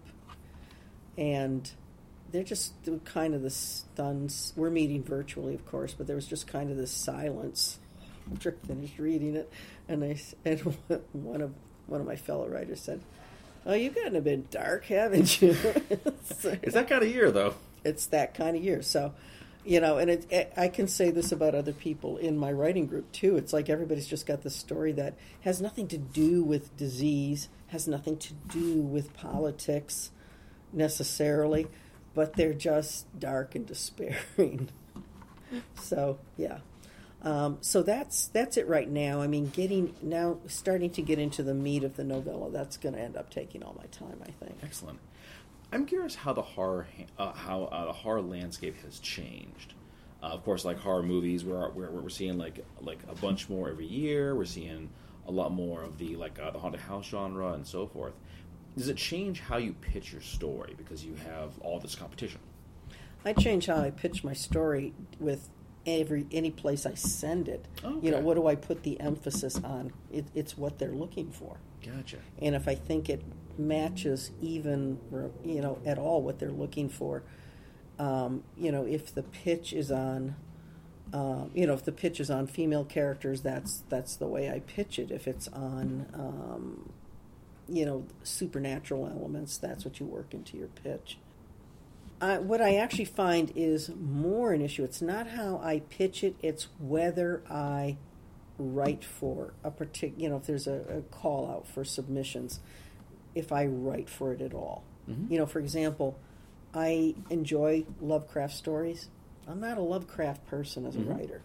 And they're just kind of the stuns. We're meeting virtually, of course, but there was just kind of this silence after I finished reading it. And I and one of one of my fellow writers said, "Oh, you've gotten a bit dark, haven't you?" So, It's that kind of year, though. it's that kind of year. So, you know, and it, it, I can say this about other people in my writing group, too. It's like everybody's just got this story that has nothing to do with disease, has nothing to do with politics necessarily, but they're just dark and despairing. So, yeah. Um, so that's that's it right now. I mean, getting now starting to get into the meat of the novella. That's going to end up taking all my time, I think. Excellent. I'm curious how the horror uh, how uh, the horror landscape has changed. Uh, of course, like horror movies, we're, we're we're seeing like like a bunch more every year. We're seeing a lot more of the like uh, the haunted house genre and so forth. Does it change how you pitch your story because you have all this competition? I change how I pitch my story with every any place I send it. Okay. You know, what do I put the emphasis on? It, it's what they're looking for. Gotcha. And if I think it matches even, you know, at all what they're looking for, um, you know, if the pitch is on, um, you know, if the pitch is on female characters, that's that's the way I pitch it. If it's on, um, you know, supernatural elements, that's what you work into your pitch. Uh, what I actually find is more an issue. It's not how I pitch it, it's whether I write for a particular, you know, if there's a, a call out for submissions, if I write for it at all. Mm-hmm. You know, for example, I enjoy Lovecraft stories. I'm not a Lovecraft person as a mm-hmm. writer.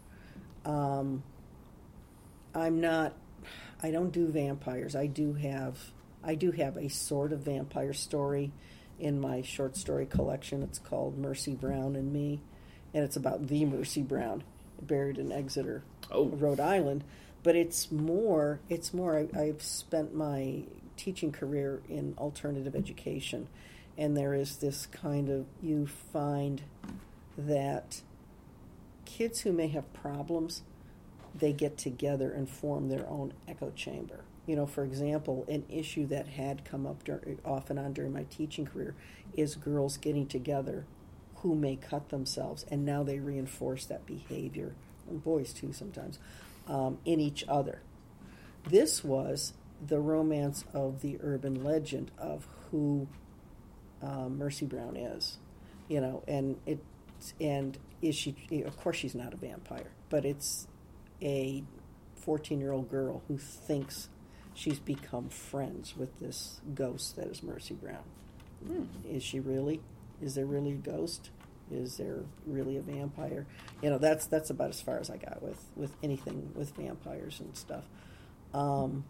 Um, I'm not, I don't do vampires. I do have, I do have a sort of vampire story in my short story collection. It's called Mercy Brown and Me, and it's about the Mercy Brown, buried in Exeter, oh. Rhode Island. But it's more, it's more, I, I've spent my teaching career in alternative education, and there is this kind of, you find that kids who may have problems, they get together and form their own echo chamber. You know, for example, an issue that had come up dur- off and on during my teaching career is girls getting together who may cut themselves, and now they reinforce that behavior, and boys too sometimes, um, in each other. This was the romance of the urban legend of who uh, Mercy Brown is, you know, and it, and is she? Of course, she's not a vampire, but it's a fourteen-year-old girl who thinks she's become friends with this ghost that is Mercy Brown. Hmm. Is she really? Is there really a ghost? Is there really a vampire? You know, that's that's about as far as I got with, with anything with vampires and stuff. Um,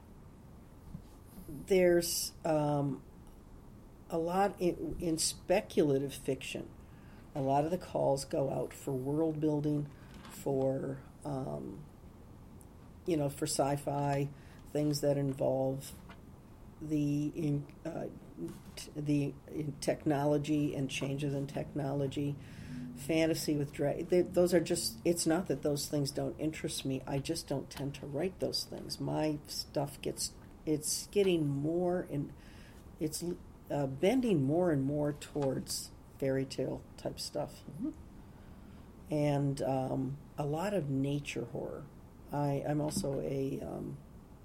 there's um, a lot in, in speculative fiction. A lot of the calls go out for world building, for um, you know, for sci-fi, things that involve the in, uh, t- the in technology and changes in technology, fantasy with drag. They, those are just. It's not that those things don't interest me. I just don't tend to write those things. My stuff gets. It's getting more and it's uh, bending more and more towards fairy tale type stuff, mm-hmm. and um, a lot of nature horror. I, I'm also a um,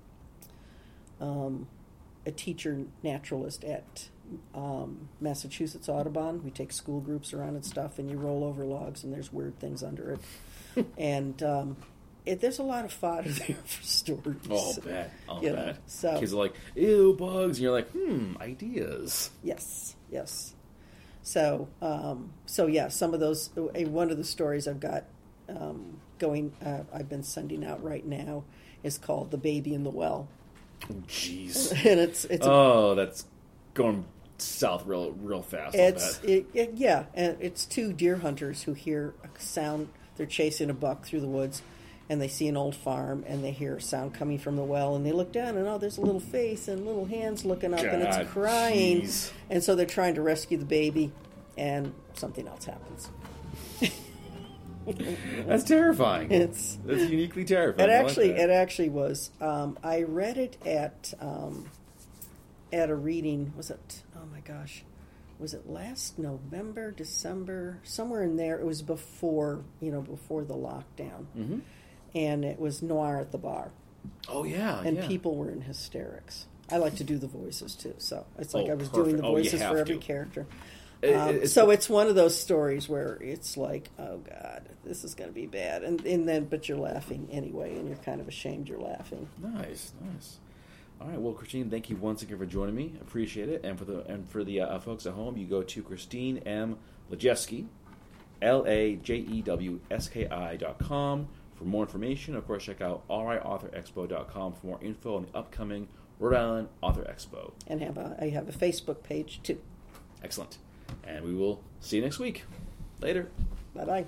um, a teacher naturalist at um, Massachusetts Audubon. We take school groups around and stuff, and you roll over logs, and there's weird things under it. and um, it, there's a lot of fodder there for stories. Oh, I'll bet. I'll you bet. Know, so, kids are like, ew, bugs. And you're like, hmm, ideas. Yes, yes. So, um, so yeah, some of those, one of the stories I've got um, going, uh, I've been sending out right now is called The Baby in the Well. Oh, jeez. and it's, it's, oh, a, that's going south real, real fast. It's, it, it, yeah, and it's two deer hunters who hear a sound. They're chasing a buck through the woods, and they see an old farm, and they hear a sound coming from the well, and they look down, and oh, there's a little face and little hands looking up, God, and it's crying. Geez. And so they're trying to rescue the baby, and something else happens. That's terrifying. It's that's uniquely terrifying. It actually, like it actually was. Um, I read it at um, at a reading. Was it? Oh my gosh, was it last November, December, somewhere in there? It was before, you know, before the lockdown, mm-hmm. and it was Noir at the Bar. Oh yeah, and yeah. people were in hysterics. I like to do the voices too, so it's like oh, I was perfect. doing the voices oh, for every to. character. It, um, it's, so it's one of those stories where it's like, oh God, this is going to be bad, and and then but you're laughing anyway, and you're kind of ashamed you're laughing. Nice, nice. All right, well, Christine, thank you once again for joining me. Appreciate it. And for the and for the uh, folks at home, you go to Christine M. Lejeski L A J E W S K I dot com for more information. Of course, check out R I Author Expo dot com for more info on the upcoming Rhode Island Author Expo. And have a, I have a Facebook page, too. Excellent. And we will see you next week. Later. Bye-bye.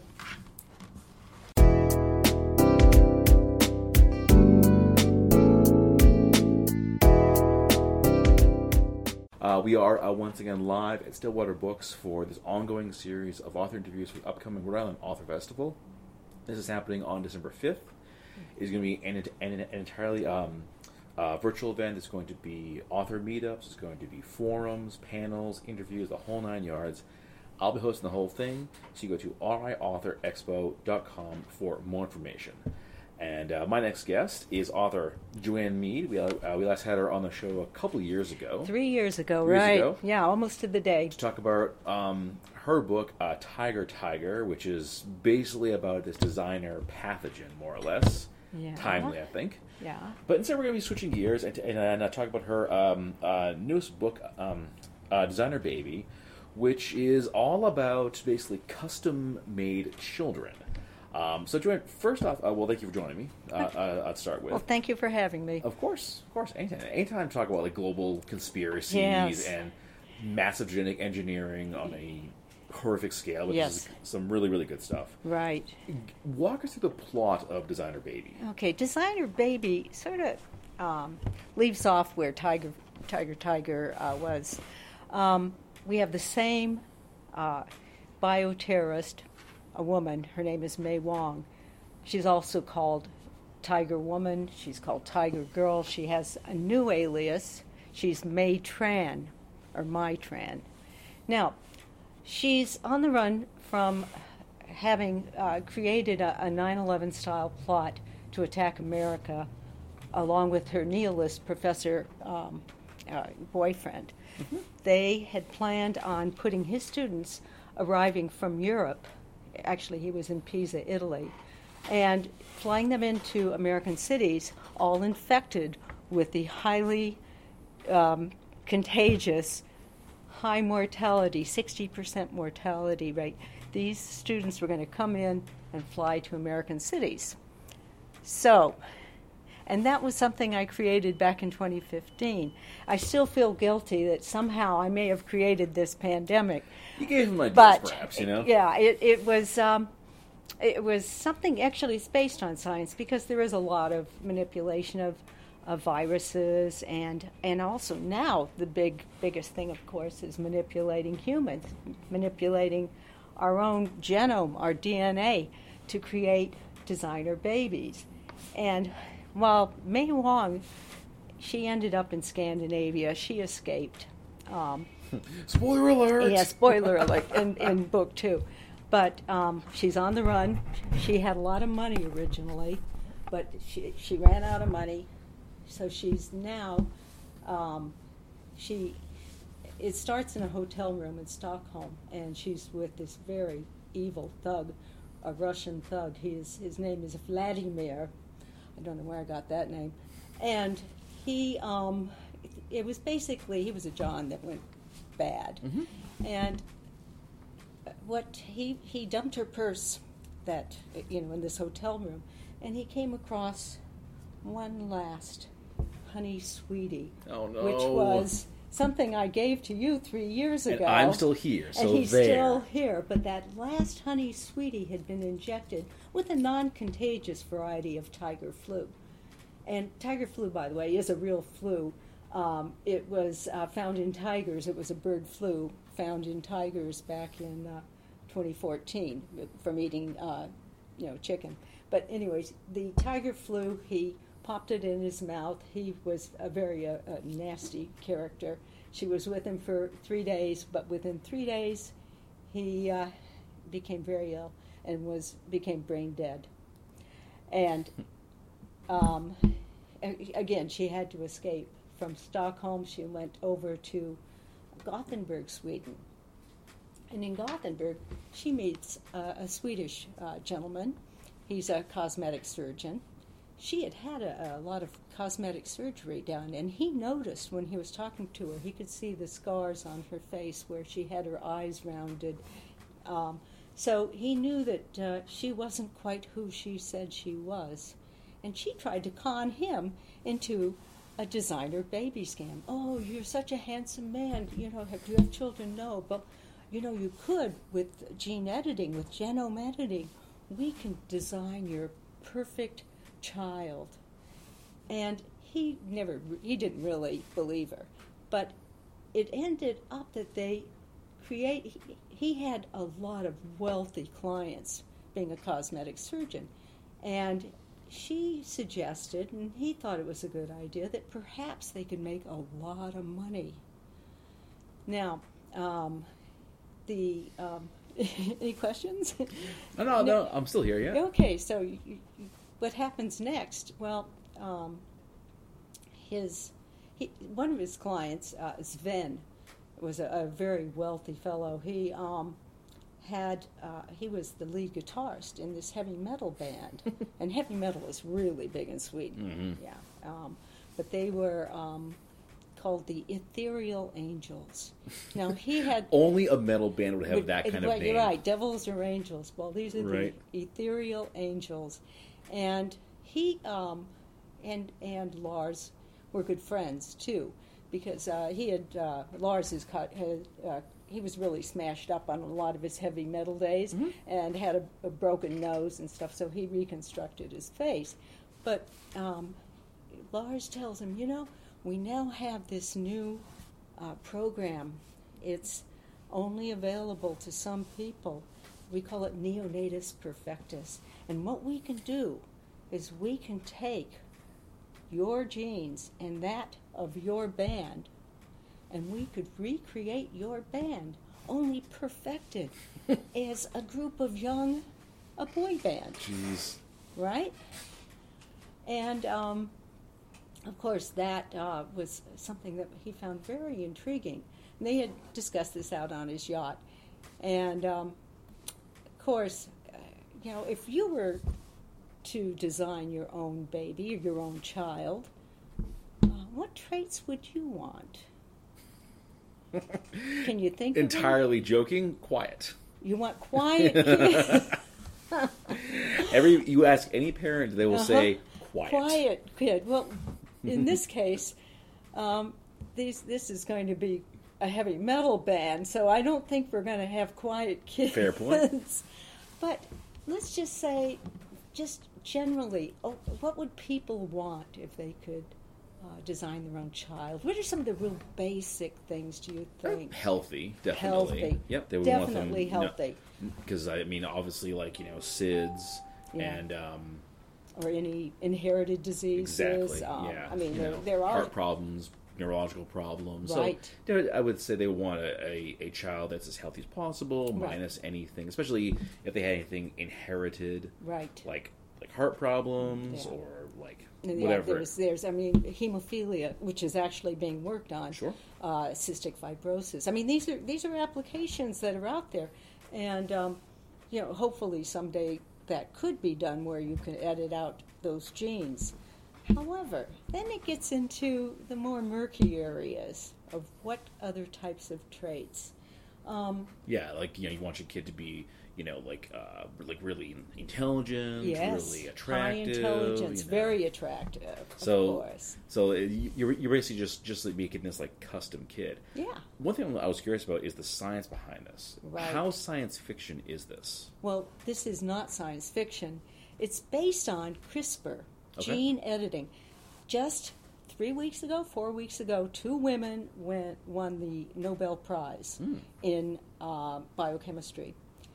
Uh, we are uh, once again live at Stillwater Books for this ongoing series of author interviews for the upcoming Rhode Island Author Festival. This is happening on December fifth. It's going to be an, an, an entirely um, uh, virtual event. It's going to be author meetups. It's going to be forums, panels, interviews, the whole nine yards. I'll be hosting the whole thing, so you go to R I Author Expo dot com for more information. And uh, my next guest is author Joanne Mead. We uh, we last had her on the show a couple of years ago. Three years ago, Three years right? ago. Yeah, almost to the day. To talk about um, her book, uh, Tiger Tiger, which is basically about this designer pathogen, more or less. Yeah. Timely, I think. Yeah. But instead, we're going to be switching gears and, and, and uh, talk about her um, uh, newest book, um, uh, Designer Baby, which is all about basically custom-made children. Um, so, Joanne, first off, uh, well, thank you for joining me. Uh, uh, I'd start with. Well, thank you for having me. Of course, of course. Anytime, anytime to talk about like global conspiracies Yes. and massive genetic engineering on a horrific scale, which Yes. is some really, really good stuff. Right. Walk us through the plot of Designer Baby. Okay, Designer Baby sort of um, leaves off where Tiger Tiger Tiger uh, was. Um, we have the same uh, bioterrorist, a woman. Her name is May Wong. She's also called Tiger Woman. She's called Tiger Girl. She has a new alias. She's May Tran, or Mai Tran. Now, she's on the run from having uh, created a, a nine eleven style plot to attack America, along with her nihilist professor um, uh, boyfriend. Mm-hmm. They had planned on putting his students arriving from Europe. Actually, he was in Pisa, Italy, and flying them into American cities, all infected with the highly um, contagious, high mortality, sixty percent mortality rate. These students were going to come in and fly to American cities. So, and that was something I created back in twenty fifteen. I still feel guilty that somehow I may have created this pandemic. You gave him ideas, But, perhaps, you know? Yeah, it, it was um, it was something actually it's based on science, because there is a lot of manipulation of, of viruses, and and also now the big biggest thing, of course, is manipulating humans, manipulating our own genome, our D N A, to create designer babies. And while May Wong, she ended up in Scandinavia, she escaped. Um, Spoiler alert! Yeah, spoiler alert in, in book two. But um, she's on the run. She had a lot of money originally, but she she ran out of money, so she's now um, she. It starts in a hotel room in Stockholm, and she's with this very evil thug, a Russian thug. His his name is Vladimir. I don't know where I got that name, and he um, it, it was basically he was a John that went bad, Mm-hmm. and what he he dumped her purse that you know in this hotel room, and he came across one last honey sweetie, Oh, no. which was something I gave to you three years And ago. I'm still here, so and he's there. still here. But that last honey sweetie had been injected with a non-contagious variety of tiger flu. And tiger flu, by the way, is a real flu. Um, it was uh, found in tigers. It was a bird flu found in tigers back in uh, twenty fourteen from eating, uh, you know, chicken. But anyways, the tiger flu, he popped it in his mouth. He was a very uh, uh, nasty character. She was with him for three days, but within three days, he uh, became very ill and was became brain dead. And um, a- again, she had to escape. From Stockholm, she went over to Gothenburg, Sweden. And in Gothenburg, she meets uh, a Swedish uh, gentleman. He's a cosmetic surgeon. She had had a, a lot of cosmetic surgery done, and he noticed when he was talking to her, he could see the scars on her face where she had her eyes rounded. Um, So he knew that uh, she wasn't quite who she said she was. And she tried to con him into a designer baby scam. Oh, you're such a handsome man. You know, have you have children? No, but you know, you could with gene editing, with genome editing, we can design your perfect child. And he never, he didn't really believe her, but it ended up that they create. He, he had a lot of wealthy clients, being a cosmetic surgeon, and she suggested, and he thought it was a good idea, that perhaps they could make a lot of money. Now, um, the um, any questions? No, no, no, I'm still here. Yeah. Okay, so you, you, what happens next? Well, um, his he, one of his clients, uh, Sven, was a, a very wealthy fellow. He um, had uh, he was the lead guitarist in this heavy metal band, and heavy metal is really big in Sweden. Mm-hmm. Yeah, um, but they were um, called the Ethereal Angels. Now he had Only a metal band would have would- that kind right, of name. You're right, devils or angels. Well, these are Right. the Ethereal Angels, and he um, and and Lars were good friends too, because uh, he had uh, Lars is cut had. Uh, he was really smashed up on a lot of his heavy metal days, Mm-hmm. and had a, a broken nose and stuff, so he reconstructed his face. But um, Lars tells him, you know, we now have this new uh, program. It's only available to some people. We call it Neonatus Perfectus. And what we can do is we can take your genes and that of your band, and we could recreate your band, only perfected as a group of young, a boy band, Jeez. right? And um, of course, that uh, was something that he found very intriguing. And they had discussed this out on his yacht, and um, of course, uh, you know, if you were to design your own baby or your own child, uh, what traits would you want? Can you think of them? Entirely joking. Quiet. You want quiet kids. Every you ask any parent, they will Uh-huh. say quiet. Quiet kid. Well, in this case, um, these this is going to be a heavy metal band, so I don't think we're going to have quiet kids. Fair point. But let's just say, just generally, oh, what would people want if they could uh, design their own child? What are some of the real basic things, do you think? Healthy, definitely. Healthy. Yep, they would Definitely want them, healthy. Because I mean, obviously, like you know, S I D S Yeah. and um, Or any inherited diseases. exactly. Um, yeah, I mean, you there, know, there are. heart problems, neurological problems. Right. So you know, I would say they would want a, a, a child that's as healthy as possible, Right. minus anything, especially if they had anything inherited, Right. like like heart problems Yeah. or like And whatever. Yeah, there's, there's, I mean, hemophilia, which is actually being worked on. Sure. Uh, cystic fibrosis. I mean, these are these are applications that are out there, and um, you know, hopefully someday that could be done where you can edit out those genes. However, then it gets into the more murky areas of what other types of traits. Um, Yeah, like you know, you want your kid to be, you know, like uh, like really intelligent, yes, really high attractive, intelligence, you know. very attractive. So, of course, so it- you're you're basically just just like making this like custom kid. yeah. One thing I was curious about is the science behind this. Right. How science fiction is this? Well, this is not science fiction. It's based on CRISPR, Okay. gene editing. Just three weeks ago, four weeks ago, two women went, won the Nobel Prize Hmm. in uh, biochemistry.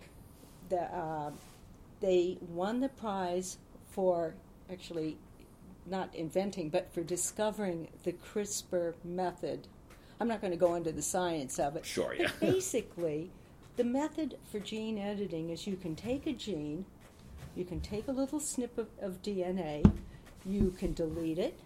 The, uh, they won the prize for actually not inventing, but for discovering the CRISPR method. I'm not going to go into the science of it. Sure, But yeah. basically, the method for gene editing is you can take a gene, you can take a little snip of, of D N A, you can delete it,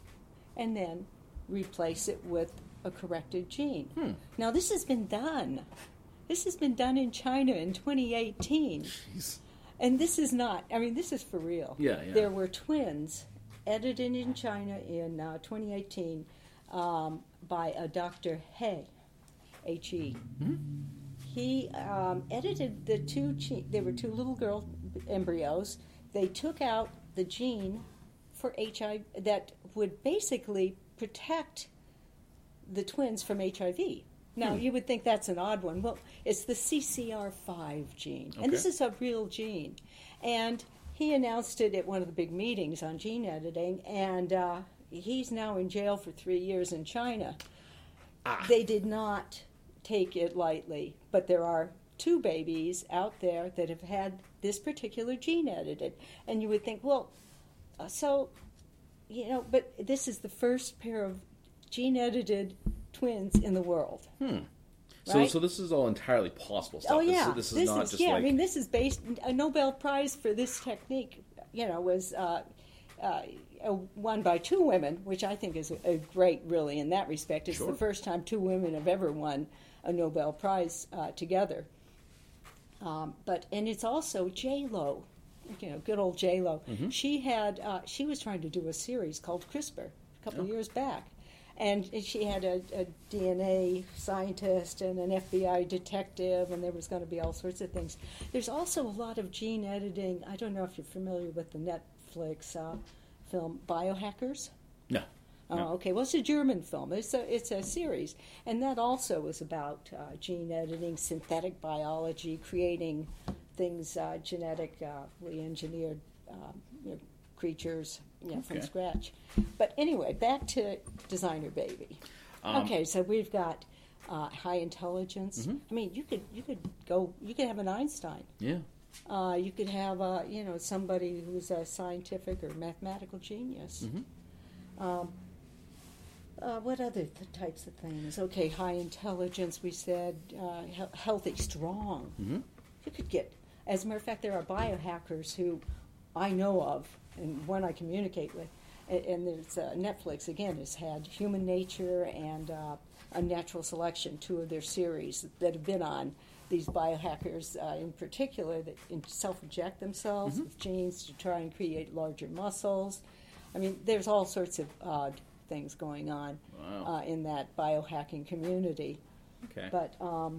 and then replace it with a corrected gene. Hmm. Now, this has been done. This has been done in China in twenty eighteen. Jeez. And this is not, I mean, this is for real. Yeah, yeah. There were twins edited in China in uh, twenty eighteen um, by a Doctor He, H E. Hmm? he um, edited the two. Ge- there were two little girl embryos. They took out the gene for H I V that would basically protect the twins from H I V. Now, hmm. you would think that's an odd one. Well, it's the C C R five gene, okay. and this is a real gene. And he announced it at one of the big meetings on gene editing, and uh, he's now in jail for three years in China. Ah. They did not take it lightly, but there are two babies out there that have had this particular gene edited. And you would think, well, uh, so, you know, but this is the first pair of gene-edited twins in the world. Hmm. So, right? so this is all entirely possible stuff. Oh yeah, this, this is this not is, just yeah. like... I mean, this is based. A Nobel Prize for this technique, you know, was uh, uh, won by two women, which I think is a, a great, really, in that respect. It's sure. the first time two women have ever won a Nobel Prize uh, together. Um, but and it's also J Lo, you know, good old J Lo. Mm-hmm. She had uh, she was trying to do a series called CRISPR a couple oh. of years back. And she had a, a D N A scientist and an F B I detective, and there was going to be all sorts of things. There's also a lot of gene editing. I don't know if you're familiar with the Netflix uh, film Biohackers. No. Oh, no. Okay. Well, it's a German film. It's a it's a series, and that also was about uh, gene editing, synthetic biology, creating things uh, genetically engineered, uh, you know, creatures. Yeah, from okay. scratch. But anyway, back to Designer Baby. Um, okay, so we've got uh, high intelligence. Mm-hmm. I mean, you could you could go you could have an Einstein. Yeah. Uh, you could have uh, you know somebody who's a scientific or mathematical genius. Mm-hmm. Um, uh, what other th- types of things? Okay, high intelligence. We said uh, he- healthy, strong. Mm-hmm. You could get. As a matter of fact, there are biohackers who I know of. And one I communicate with, and, and there's uh, Netflix again has had Human Nature and uh, Unnatural Selection, two of their series that have been on these biohackers uh, in particular that self-inject themselves mm-hmm. with genes to try and create larger muscles. I mean, there's all sorts of odd things going on wow. uh, in that biohacking community. Okay, but. Um,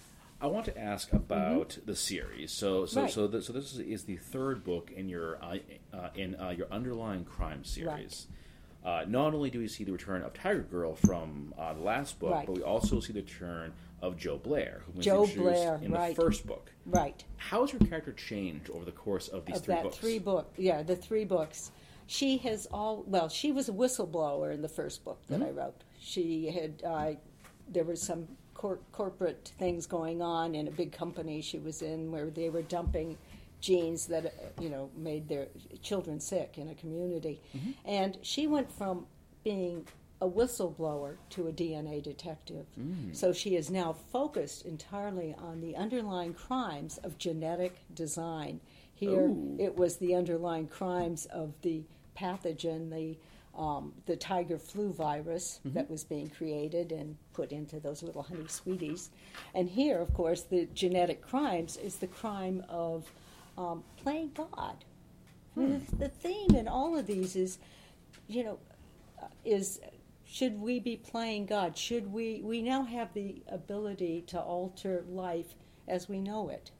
I want to ask about mm-hmm. the series. So, so, right. so, the, so this is, is the third book in your uh, uh, in uh, your Underlying Crime series. Right. Uh, not only do we see the return of Tiger Girl from uh, the last book, right. but we also see the return of Joe Blair, who was Joe introduced Blair, in right. the first book. Right. How has your character changed over the course of these of three that books? Three book, yeah, the three books. She has all well. She was a whistleblower in the first book that mm-hmm. I wrote. She had uh, there was some. Cor- corporate things going on in a big company she was in where they were dumping genes that uh, you know made their children sick in a community, mm-hmm. and she went from being a whistleblower to a D N A detective. Mm. So she is now focused entirely on the underlying crimes of genetic design. Here Ooh. It was the underlying crimes of the pathogen, the Um, the tiger flu virus mm-hmm. that was being created and put into those little honey sweeties. And here, of course, the genetic crimes is the crime of um, playing God. Hmm. I mean, the, the theme in all of these is, you know, uh, is should we be playing God? Should we, we now have the ability to alter life as we know it.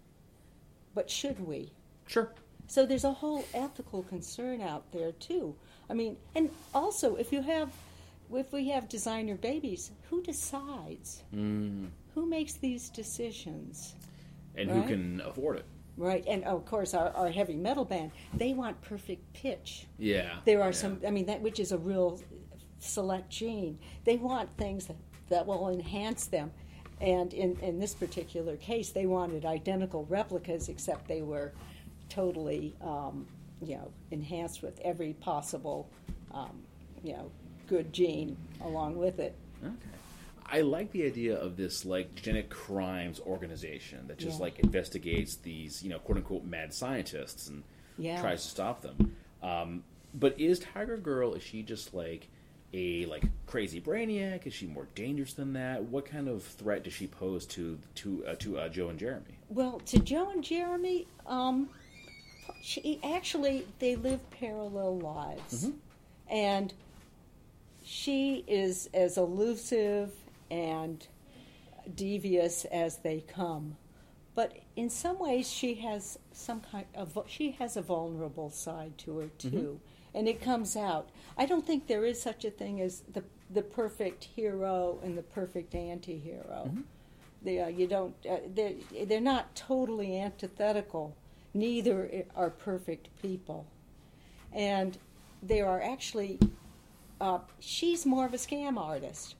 But should we? Sure. So there's a whole ethical concern out there, too. I mean, and also, if you have, if we have designer babies, who decides? Mm. Who makes these decisions? And right? who can afford it? Right, and of course, our, our heavy metal band, they want perfect pitch. Yeah. There are yeah. some, I mean, that which is a real select gene. They want things that, that will enhance them. And in, in this particular case, they wanted identical replicas, except they were totally, um, you know, enhanced with every possible, um, you know, good gene along with it. Okay. I like the idea of this, like, genetic crimes organization that just, yeah. like, investigates these, you know, quote-unquote mad scientists and yeah. tries to stop them. Um, but is Tiger Girl, is she just, like, a, like, crazy brainiac? Is she more dangerous than that? What kind of threat does she pose to to uh, to uh, Joe and Jeremy? Well, to Joe and Jeremy, um, she actually, they live parallel lives. Mm-hmm. And she is as elusive and devious as they come. But in some ways, she has some kind of she has a vulnerable side to her too, mm-hmm. and it comes out. I don't think there is such a thing as the the perfect hero and the perfect anti-hero. Mm-hmm. They, uh, you don't. Uh, they're, they're not totally antithetical. Neither are perfect people, and there are actually. Uh, she's more of a scam artist.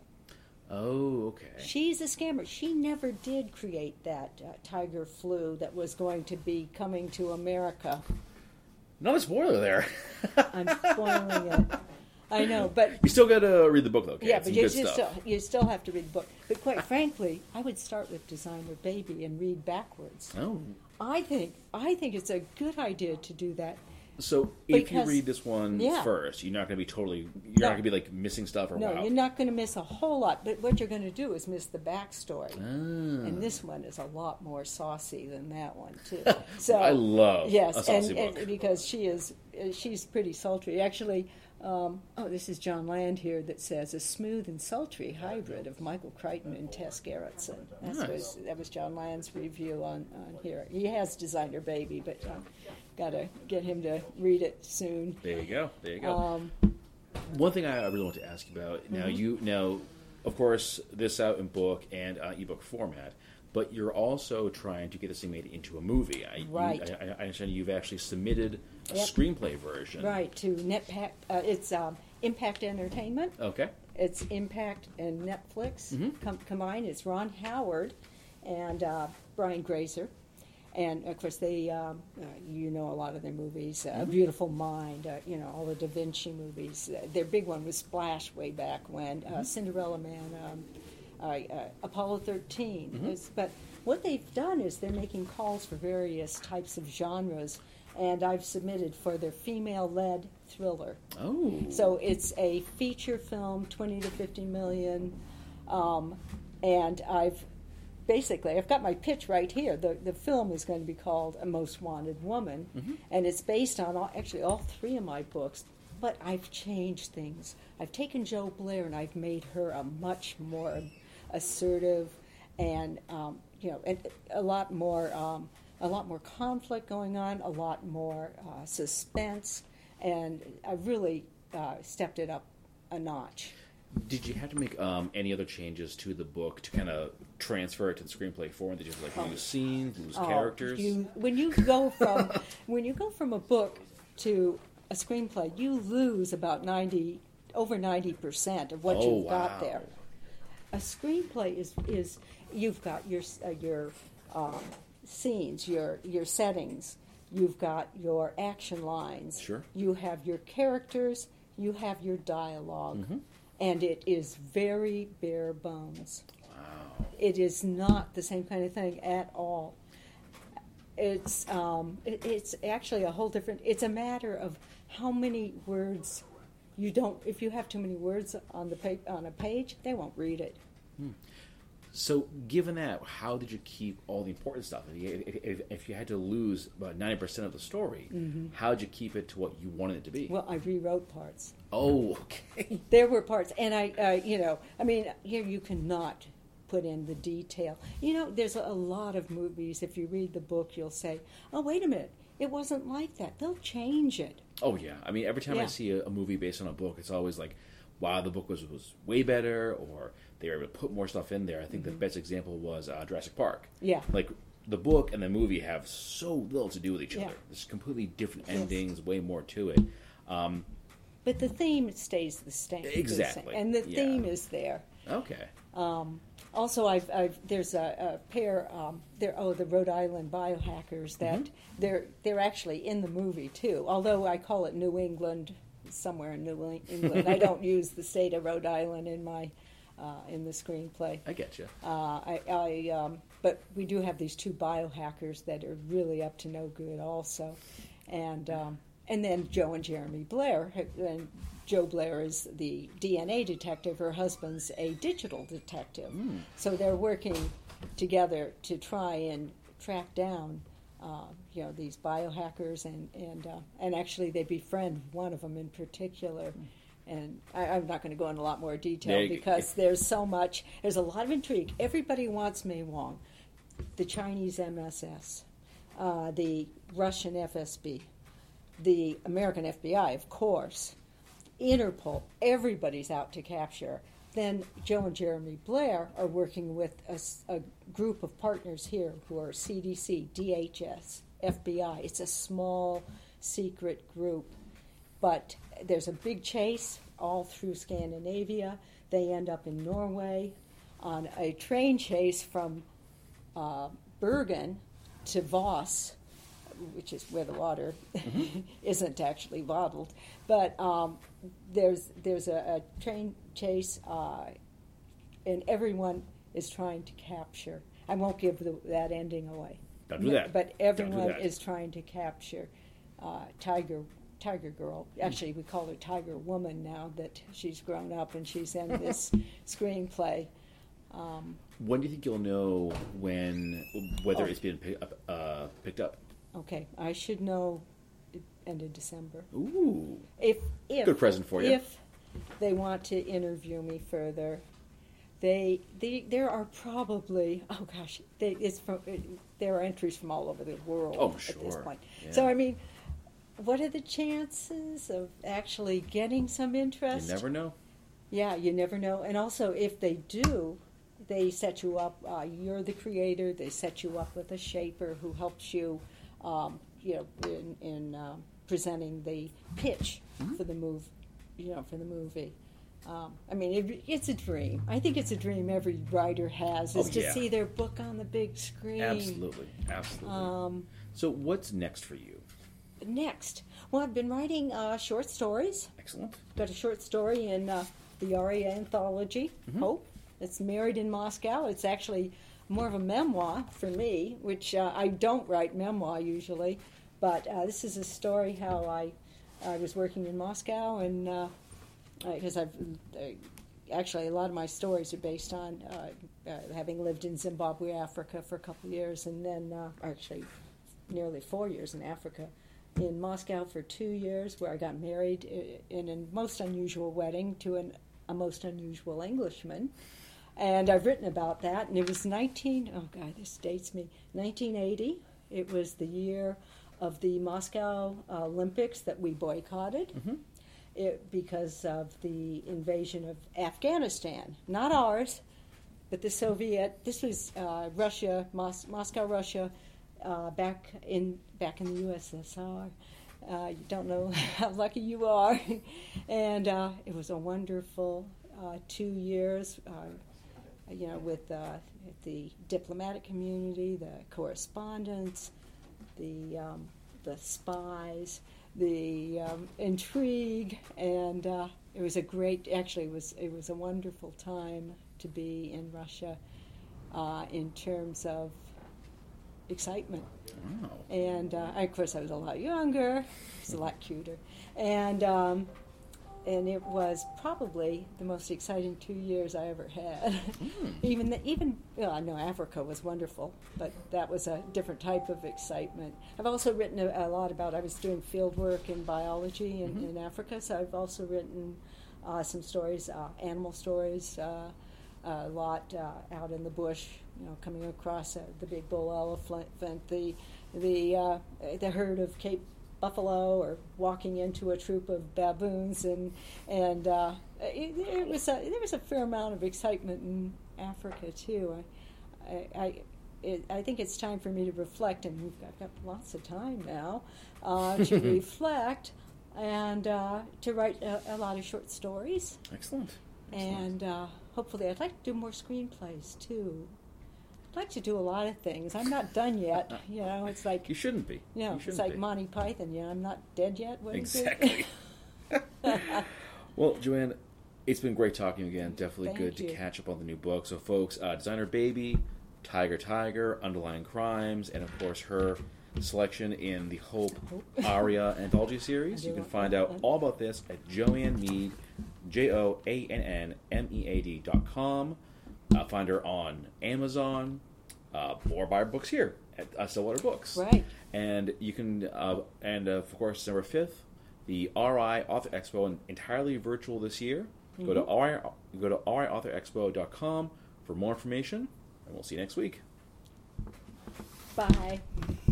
Oh, okay. She's a scammer. She never did create that uh, tiger flu that was going to be coming to America. Another spoiler there. I'm spoiling it. I know, but you still got to read the book, though. Okay? Yeah, It's but some you, good you stuff. still you still have to read the book. But quite frankly, I would start with Designer Baby and read backwards. Oh. I think I think it's a good idea to do that. So if Because- you read this one yeah. first, you're not going to be totally, you're No. not going to be like missing stuff or No, wow. you're not going to miss a whole lot. But what you're going to do is miss the backstory. Ah. And this one is a lot more saucy than that one too. So I love yes, a saucy and, book. and because she is uh, she's pretty sultry. Actually, um, oh, this is John Land here that says a smooth and sultry hybrid of Michael Crichton and Tess Gerritsen. That Nice. was that was John Land's review on, on here. He has Designer Baby, but um, got to get him to read it soon. There you go. There you go. Um, One thing I really want to ask you about now, Mm-hmm. you now, of course, this out in book and uh, ebook format, but you're also trying to get this thing made into a movie. I, you- Right. I, I understand you've actually submitted a Yep. screenplay version. right to NetPack. Uh, it's um, Impact Entertainment. Okay. It's Impact and Netflix Mhm. com- combined. It's Ron Howard and uh, Brian Grazer. And, of course, they, um, uh, you know a lot of their movies. Uh, Mm-hmm. Beautiful Mind, uh, you know, all the Da Vinci movies. Uh, their big one was Splash way back when. Uh, Mm-hmm. Cinderella Man, um, uh, uh, Apollo thirteen. Mm-hmm. It's- but what they've done is they're making calls for various types of genres. And I've submitted for their female-led thriller. Oh. So it's a feature film, twenty to fifty million, um, and I've basically I've got my pitch right here. The the film is going to be called A Most Wanted Woman, Mm-hmm. and it's based on all, actually all three of my books. But I've changed things. I've taken Jo Blair and I've made her a much more assertive, and um, you know, and a lot more. Um, a lot more conflict going on, a lot more uh, suspense, and I really uh, stepped it up a notch. Did you have to make um, any other changes to the book to kind of transfer it to the screenplay form? Did you have to like lose scenes, lose Oh, characters? You, when you go from when you go from a book to a screenplay, you lose about ninety over ninety percent of what Oh, you've got wow. there. A screenplay is is you've got your uh, your um, scenes, your your settings, you've got your action lines, Sure. you have your characters, you have your dialog Mm-hmm. and it is very bare bones. Wow. It is not the same kind of thing at all. It's um, it, it's actually a whole different. It's a matter of how many words you don't. If you have too many words on the pa- on a page, they won't read it. So, given that, how did you keep all the important stuff? If you, if, if, if you had to lose about ninety percent of the story, how did you keep it to what you wanted it to be? Well, I rewrote parts. Oh, okay. There were parts, and I, uh, you know, I mean, here you cannot put in the detail. You know, there's a lot of movies. If you read the book, you'll say, "Oh, wait a minute, it wasn't like that." They'll change it. Oh, yeah. I mean, every time I Yeah. see a, a movie based on a book, it's always like, wow, the book was, was way better, or they were able to put more stuff in there. I think the best example was uh, Jurassic Park. Mm-hmm. Yeah. Like, the book and the movie have so little to do with each Yeah. other. There's completely different Yes. endings, way more to it. Um, But the theme stays the same. the same. Exactly, And the yeah. theme is there. okay. Um, also, I've, I've there's a, a pair. Um, there, oh, the Rhode Island biohackers. That they're they're actually in the movie too. Although I call it New England, somewhere in New England. I don't use the state of Rhode Island in my uh, in the screenplay. I get you. Uh, I, I um, but we do have these two biohackers that are really up to no good also, and um, and then Joe and Jeremy Blair. And Joe Blair is the D N A detective. Her husband's a digital detective. So they're working together to try and track down, uh, you know, these biohackers, and and uh, and actually they befriend one of them in particular. and I, I'm not going to go into a lot more There detail you- because there's so much. There's a lot of intrigue. Everybody wants Mei Wang, the Chinese M S S, uh, the Russian F S B, the American F B I, of course, Interpol. Everybody's out to capture her. Then Joe and Jeremy Blair are working with a, s- a group of partners here who are C D C, D H S, F B I. It's a small, secret group. But there's a big chase all through Scandinavia. They end up in Norway on a train chase from uh, Bergen to Voss, which is where the water isn't actually bottled. But um, there's there's a, a train chase, uh, and everyone is trying to capture. I won't give the, that ending away. Don't do that. But Don't do everyone that. is trying to capture uh, Tiger Tiger Girl. Actually, we call her Tiger Woman now that she's grown up and she's in this screenplay. Um, When do you think you'll know when whether Oh. it's been pick up, uh, picked up? okay, I should know the end of December. Ooh, If if Good present for you. If they want to interview me further, they, they there are probably oh gosh, they, it's from there are entries from all over the world Oh, at this sure. point. Yeah. So I mean, what are the chances of actually getting some interest? you never know. Yeah, you never know. And also, if they do, they set you up. Uh, you're the creator. They set you up with a shaper who helps you, um, you know, in, in um, presenting the pitch Mm-hmm. for the move, you know, for the movie. Um, I mean, it, it's a dream. I think it's a dream every writer has is Oh, to yeah. see their book on the big screen. Absolutely, absolutely. Um, so, what's next for you? next, well, I've been writing uh, short stories. Excellent. Got a short story in uh, the Aria anthology, Hope. It's Married in Moscow. It's actually more of a memoir for me, which uh, I don't write memoir usually, but uh, this is a story how I I was working in Moscow, and because uh, I've uh, actually a lot of my stories are based on uh, uh, having lived in Zimbabwe, Africa for a couple of years, and then uh, actually nearly four years in Africa. In Moscow for two years, where I got married i- in a most unusual wedding to an, a most unusual Englishman. And I've written about that, and it was nineteen, oh God, this dates me, nineteen eighty. It was the year of the Moscow uh, Olympics that we boycotted it, because of the invasion of Afghanistan. Not ours, but the Soviet, this was uh, Russia, Mos- Moscow, Russia, uh, back in back in the U S S R. Uh, you don't know how lucky you are. And uh, it was a wonderful uh, two years, uh, you know, with uh, the diplomatic community, the correspondence, the um, the spies, the um, intrigue, and uh, it was a great. Actually, it was it was a wonderful time to be in Russia, uh, in terms of excitement. Wow. And uh, of course, I was a lot younger. I was a lot cuter, and um, and it was probably the most exciting two years I ever had. even the, even well, I know Africa was wonderful, but that was a different type of excitement. I've also written a, a lot about. I was doing field work in biology in, in Africa, so I've also written uh, some stories, uh, animal stories. Uh, a lot uh, out in the bush, you know, coming across uh, the big bull elephant, the the uh, the herd of Cape buffalo, or walking into a troop of baboons, and and uh, it, it was a, there was a fair amount of excitement in Africa too. I I, I, it, I think it's time for me to reflect, and we've got, I've got lots of time now uh, to reflect and uh, to write a, a lot of short stories. Excellent. Excellent. And uh, hopefully, I'd like to do more screenplays too. I'd like to do a lot of things. I'm not done yet. You know, it's like You shouldn't be. you know, You it's shouldn't like be. Monty Python. You know, I'm not dead yet. What is Exactly. it? Well, Joanne, it's been great talking again. Definitely Thank good you. to catch up on the new book. So, folks, uh, Designer Baby, Tiger Tiger, Underlying Crimes, and of course her selection in the Hope Aria anthology series. I You do can want find that out one. all about this at Joanne Mead, J O A N N M E A D dot com. Uh, find her on Amazon, uh, or buy her books here at uh, Stillwater Books. Right. And you can, uh, and uh, of course, December fifth, the R I Author Expo, entirely virtual this year. Mm-hmm. Go to R I, go to R I author expo dot com for more information, and we'll see you next week. Bye.